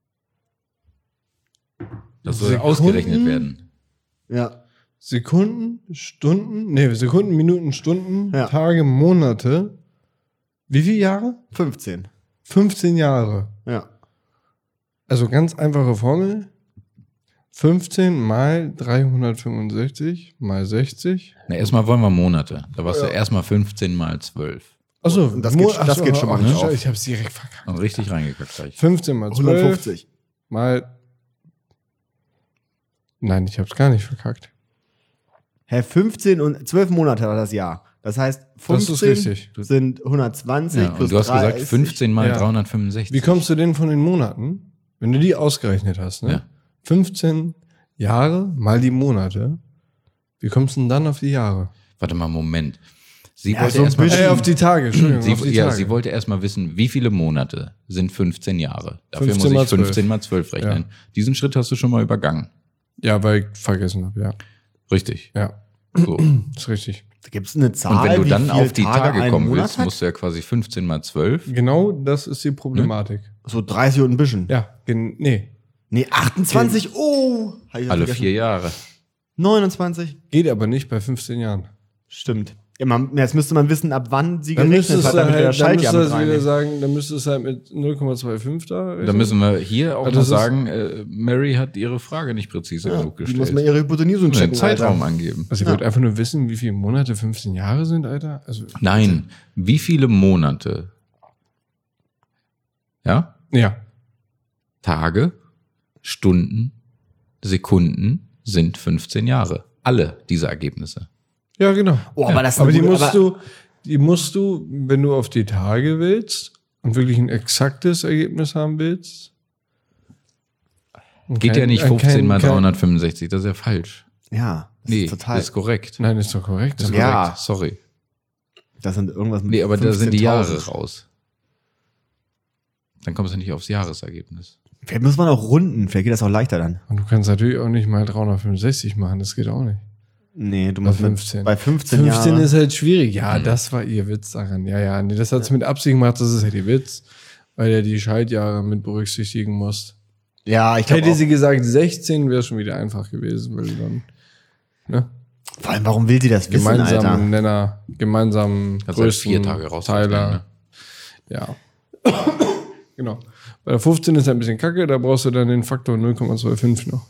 B: Das soll ja
C: Sekunden?
B: ausgerechnet werden.
A: Ja.
C: Sekunden, Stunden, nee, Sekunden, Minuten, Stunden,
A: Ja.
C: Tage, Monate. Wie viele Jahre?
A: 15.
C: 15 Jahre.
A: Ja.
C: Also ganz einfache Formel. 15 mal 365 mal 60.
B: Na, erstmal wollen wir Monate. Da warst du erstmal 15 mal 12.
C: Achso,
A: Und das geht schon mal nicht auf.
C: Ich hab's direkt verkackt.
B: Und richtig reingekackt gleich.
C: 15 mal 12
A: 150.
C: mal. Nein, ich hab's gar nicht verkackt.
A: Hä, 15 und 12 Monate war das Jahr. Das heißt, 15
C: Das ist richtig.
A: sind 120
B: Ja,
A: plus
B: und du hast
A: 30.
B: gesagt 15 mal
C: Ja.
B: 365.
C: Wie kommst du denn von den Monaten, wenn du die ausgerechnet hast, ne?
B: Ja.
C: 15 Jahre mal die Monate. Wie kommst du denn dann auf die Jahre?
B: Warte mal, Moment. Sie
A: Ja,
B: wollte
A: so ein
B: erstmal
A: bisschen-
C: auf die Tage, Entschuldigung. auf die Tage.
B: sie wollte erstmal wissen, wie viele Monate sind 15 Jahre. Dafür
C: 15
B: muss
C: mal
B: ich 15 mal 12 rechnen.
C: Ja.
B: Diesen Schritt hast du schon mal übergangen.
C: Ja, weil ich vergessen habe, ja.
B: Richtig.
C: Ja,
B: So. Und
C: ist richtig.
A: Gibt es eine Zahl,
B: wenn du
A: wie
B: dann
A: viele
B: auf die Tage
A: ein
B: kommen
A: Monat
B: willst,
A: hat?
B: musst du ja quasi 15 mal 12.
C: Genau das ist die Problematik.
A: So 30 und ein bisschen.
C: Ja, nee.
A: Nee, 28. Oh! Hab ich
B: Alle
A: vergessen.
B: 4 Jahre.
A: 29.
C: Geht aber nicht bei 15 Jahren.
A: Stimmt. Ja, jetzt müsste man wissen, ab wann sie
C: Dann
A: gerechnet
C: müsstest
A: hat,
C: du
A: damit wir das
C: halt, dann
A: Schaltjahr
C: müsstest
A: mit
C: du wieder
A: reinnehmen.
C: sagen, dann müsstest du halt mit 0,25 da rechnen.
B: Da müssen wir hier auch
C: Also
B: noch
C: das ist-
B: sagen, Mary hat ihre Frage nicht präzise genug
A: Die
B: gestellt.
A: muss man ihre Hypotenuse
B: den
A: checken,
B: Zeitraum
A: Alter.
B: angeben.
C: Also ich wollte einfach nur wissen, wie viele Monate 15 Jahre sind, Alter. Also,
B: Nein, wie viele Monate? Ja?
C: ja.
B: Tage, Stunden, Sekunden sind 15 Jahre. Alle diese Ergebnisse.
C: Ja, genau.
A: Oh, aber das ist
C: Aber
A: eine
C: die
A: gute-
C: musst du, wenn du auf die Tage willst und wirklich ein exaktes Ergebnis haben willst. und
B: Geht
C: kein-
B: ja nicht
C: kein-
B: 15 mal
C: kein-
B: 365, das ist ja falsch.
A: Ja, das
B: Nee,
A: ist total.
B: das ist korrekt.
C: Nein, ist doch korrekt.
B: Das ist
A: Ja.
B: korrekt, sorry.
A: Das sind irgendwas mit
B: Nee, aber da sind die
A: 15.000.
B: Jahre raus. Dann kommst du nicht aufs Jahresergebnis.
A: Vielleicht muss man auch runden, vielleicht geht das auch leichter dann.
C: Und du kannst natürlich auch nicht mal 365 machen, das geht auch nicht.
A: Nee, du
C: Bei
A: musst
C: 15.
A: bei 15
C: 15
A: Jahren.
C: ist halt schwierig. Ja, das war ihr Witz daran. Ja, nee, das hat sie mit Absicht gemacht, das ist halt ihr Witz, weil er die Schaltjahre mit berücksichtigen muss.
A: Ja, ich glaube
C: Hätte sie gesagt 16, wäre schon wieder einfach gewesen, weil du dann ne,
A: vor allem, warum will sie das wissen, Alter?
C: gemeinsamen Nenner, gemeinsamen
B: Kannst halt
C: größten
B: 4 Tage rausrechnen,
C: Teiler.
B: ne?
C: Ja. Genau. Bei der 15 ist ein bisschen kacke, da brauchst du dann den Faktor 0,25 noch.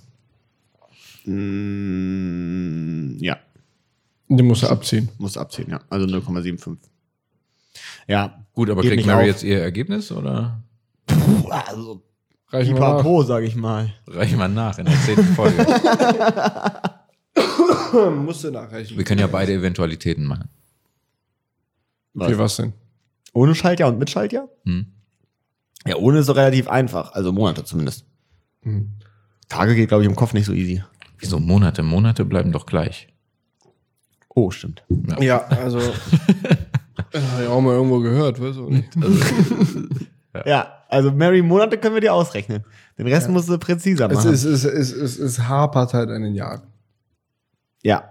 A: Ja,
C: Den musst du abziehen.
A: musst du abziehen, ja. Also 0,75. Ja,
B: Gut, aber
A: Geht
B: kriegt
A: nicht
B: Mary
A: auf.
B: jetzt ihr Ergebnis oder
A: also
C: Reichen wir nach.
A: pipapo, sag ich mal.
B: reichen wir nach in der 10. Folge?
C: Musst du nachreichen.
B: Wir können ja beide Eventualitäten machen.
C: Okay, was denn?
A: Ohne Schaltjahr und mit Schaltjahr? Ja, ohne ist doch relativ einfach. Also Monate zumindest. Tage geht, glaube ich, im Kopf nicht so easy.
B: Wieso Monate? Monate bleiben doch gleich.
A: Oh, stimmt.
C: Ja, also. Das habe ich auch mal irgendwo gehört, weißt du nicht?
A: Ja, also Mary, Monate können wir dir ausrechnen. Den Rest musst du präziser machen.
C: Es hapert halt an den Jahren.
A: Ja.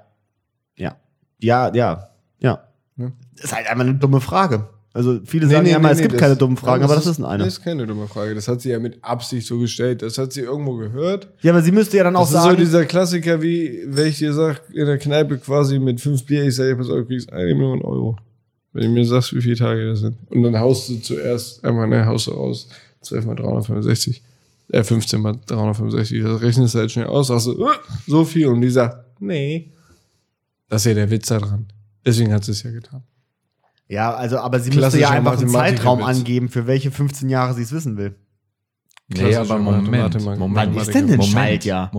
A: Das ist halt einfach eine dumme Frage. Also viele sagen ja mal, es gibt keine dummen Fragen, aber das ist eine.
C: Das ist keine dumme Frage. Das hat sie ja mit Absicht so gestellt. Das hat sie irgendwo gehört.
A: Ja, aber sie müsste ja dann auch
C: Das ist
A: sagen.
C: so dieser Klassiker, wie, wenn ich dir sag, in der Kneipe quasi mit 5 Bier, ich sage, pass auf, du kriegst 1 Million Euro. Wenn du mir sagst, wie viele Tage das sind. Und dann haust du zuerst einmal, haust du raus, 12 mal 365. 15 mal 365. Das rechnest du halt schnell aus, sagst du, so viel. Und die sagt, nee. Das ist ja der Witz da dran. Deswegen hat sie es ja getan.
A: Ja, also, aber sie müsste
C: Klassischer
A: ja einfach einen Zeitraum
C: Mathematikerwitz.
A: angeben, für welche 15 Jahre sie es wissen will.
B: Nee, aber Moment.
A: Wann ist denn ein Schaltjahr?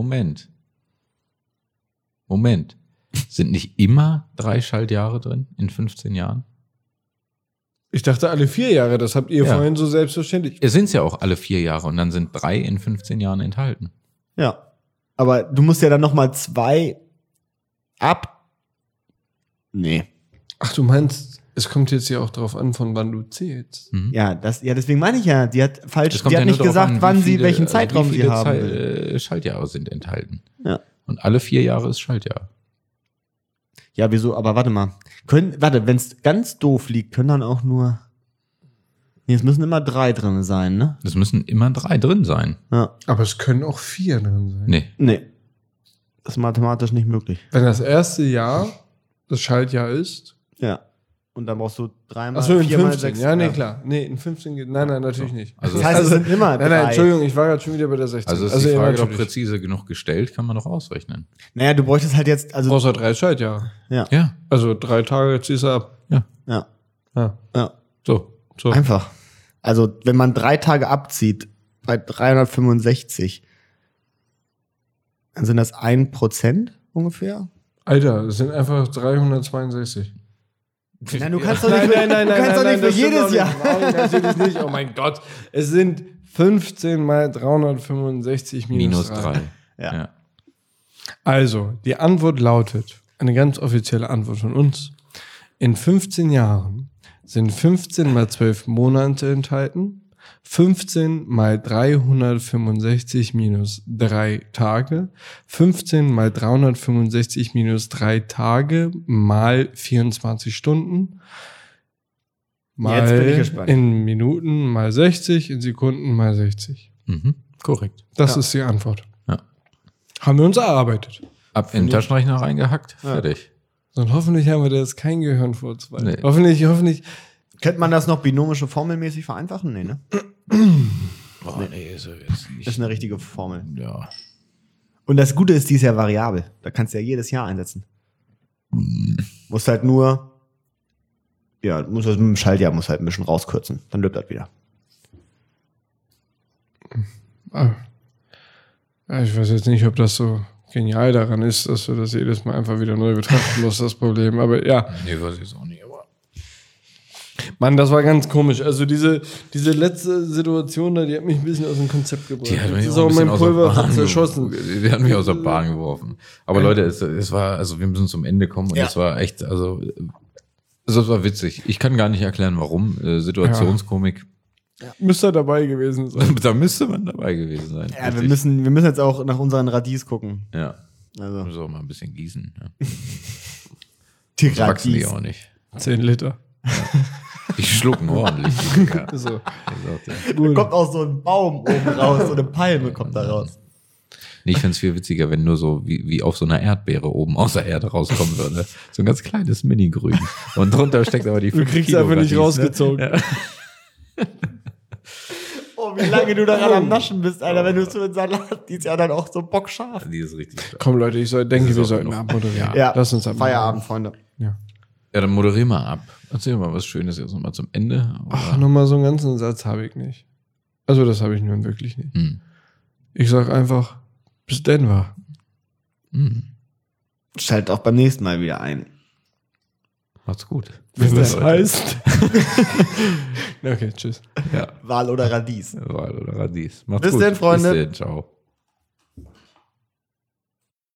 B: Moment. Sind nicht immer 3 Schaltjahre drin in 15 Jahren?
C: Ich dachte alle 4 Jahre, das habt ihr
B: Ja.
C: vorhin so selbstverständlich.
B: Es sind ja auch alle 4 Jahre und dann sind 3 in 15 Jahren enthalten.
A: Ja. Aber du musst ja dann nochmal 2 ab. Nee.
C: Ach, du meinst, es kommt jetzt ja auch darauf an, von wann du zählst.
A: Ja, deswegen meine ich ja, die hat falsch,
B: Es kommt
A: die hat
B: ja nur
A: nicht
B: darauf
A: gesagt,
B: an,
A: wann
B: wie
A: sie,
B: viele-
A: welchen Zeitraum
B: wie
A: sie
B: viele
A: haben will.
B: Schaltjahre sind enthalten.
A: Ja.
B: Und alle 4 Jahre ist Schaltjahr.
A: Ja, wieso? Aber warte mal. Wenn es ganz doof liegt, können dann auch nur. Nee, es müssen immer 3 drin sein, ne?
B: Es müssen immer 3 drin sein.
A: Ja.
C: Aber es können auch 4 drin sein.
B: Nee.
A: Nee. Das ist mathematisch nicht möglich.
C: Wenn das erste Jahr das Schaltjahr ist.
A: Ja. Und dann brauchst du 3 mal,
C: Achso, in
A: 4 mal
C: 15.
A: 6.
C: Ja, nee, klar. Nee, in 15 geht. Nein, natürlich nicht.
B: Also,
A: Das heißt, es sind immer
C: Nein,
A: 3.
C: Entschuldigung, ich war gerade schon wieder bei der 16.
B: also ist die
C: ja,
B: Frage doch
C: natürlich.
B: präzise genug gestellt, kann man doch ausrechnen.
A: Naja, du bräuchtest halt jetzt, also.
C: Außer 3 Schaltjahre.
A: Ja.
B: Ja.
C: Also 3 Tage ziehst du ab.
B: Ja.
A: Ja.
C: Ja.
A: Ja.
C: So.
A: Einfach. Also, wenn man 3 Tage abzieht, bei 365, dann sind das 1% ungefähr.
C: Alter, es sind einfach 362.
A: Nein, du kannst doch nicht, für
C: das stimmt
A: jedes
C: doch
A: Jahr.
C: nicht. Nein, natürlich nicht. Oh mein Gott. Es sind 15 mal 365 minus 3.
A: Ja.
C: Also, die Antwort lautet, eine ganz offizielle Antwort von uns. In 15 Jahren sind 15 mal 12 Monate enthalten, 15 mal 365 minus 3 Tage, 15 mal 365 minus 3 Tage mal 24 Stunden,
A: Jetzt bin ich
C: mal
A: gespannt.
C: in Minuten mal 60, in Sekunden mal 60.
B: Mhm. Korrekt.
C: Das ist die Antwort.
B: Ja.
C: Haben wir uns erarbeitet.
B: Ab in den Taschenrechner reingehackt, fertig.
C: Und hoffentlich haben wir da jetzt kein Gehirn vor 2.
B: Nee.
C: Hoffentlich.
A: Könnte man das noch binomische formelmäßig vereinfachen? Nee, ne?
B: Oh, nee, ist ja jetzt nicht.
A: Das ist eine richtige Formel.
B: Ja.
A: Und das Gute ist, die ist ja variabel. Da kannst du ja jedes Jahr einsetzen. Musst halt nur, ja, muss das mit dem Schaltjahr muss halt ein bisschen rauskürzen. Dann löbt das wieder.
C: Ah. Ja, ich weiß jetzt nicht, ob das so genial daran ist, dass du das jedes Mal einfach wieder neu betrachten musst, das Problem. Aber ja,
B: Nee, weiß ich jetzt auch nicht, aber.
C: Mann, das war ganz komisch. Also diese letzte Situation da, die hat mich ein bisschen aus dem Konzept gebracht.
B: Die hat mich
C: Jetzt ist
B: auch
C: auch
B: ein
C: mein
B: bisschen aus der
C: Pulver
B: Bahn
C: zerschossen.
B: Die hat mich aus der Bahn geworfen. Aber Leute, es war, also wir müssen zum Ende kommen und es war echt, also es war witzig. Ich kann gar nicht erklären, warum. Situationskomik,
C: Müsste er dabei gewesen sein.
B: da müsste man dabei gewesen sein.
A: Ja, wir
B: Richtig.
A: müssen jetzt auch nach unseren Radis gucken.
B: Ja,
A: Also,
B: müssen auch mal ein bisschen gießen. Ja.
A: die
B: So wachsen die
A: Radis.
B: auch nicht.
C: 10 Liter.
B: Die schlucken ordentlich. Die Dinger.
C: So.
A: Da kommt auch so ein Baum oben raus, so eine Palme kommt da raus.
B: Nee, ich fände es viel witziger, wenn nur so wie auf so einer Erdbeere oben aus der Erde rauskommen würde. So ein ganz kleines Mini-Grün. Und drunter steckt aber die 5
C: Du kriegst
B: Kilo
C: einfach nicht
B: Radis,
C: rausgezogen.
B: Ne? Ja.
A: Oh, wie lange du daran am Naschen bist, Alter, wenn du so in Salat, die ist ja dann auch so bockscharf.
B: Die ist richtig stark.
C: Komm Leute, denke,
B: ist
C: wir
B: auch
C: sollten
B: genug.
C: abmoderieren.
A: Ja,
C: Lass uns abmoderieren.
A: Feierabend, Freunde.
C: Ja.
B: Ja, dann moderier mal ab. Erzähl mal was Schönes jetzt nochmal zum Ende.
C: Ach, nochmal so einen ganzen Satz habe ich nicht. Also das habe ich nun wirklich nicht. Ich sag einfach, bis Denver.
A: Schalt auch beim nächsten Mal wieder ein.
B: Macht's gut.
C: Wenn das
B: Leute.
C: heißt. Okay, tschüss.
B: Ja,
A: Wal oder Radies.
B: Wahl oder Radies. Macht's
A: Bis
B: gut.
A: denn, Freunde.
B: Bis denn, ciao.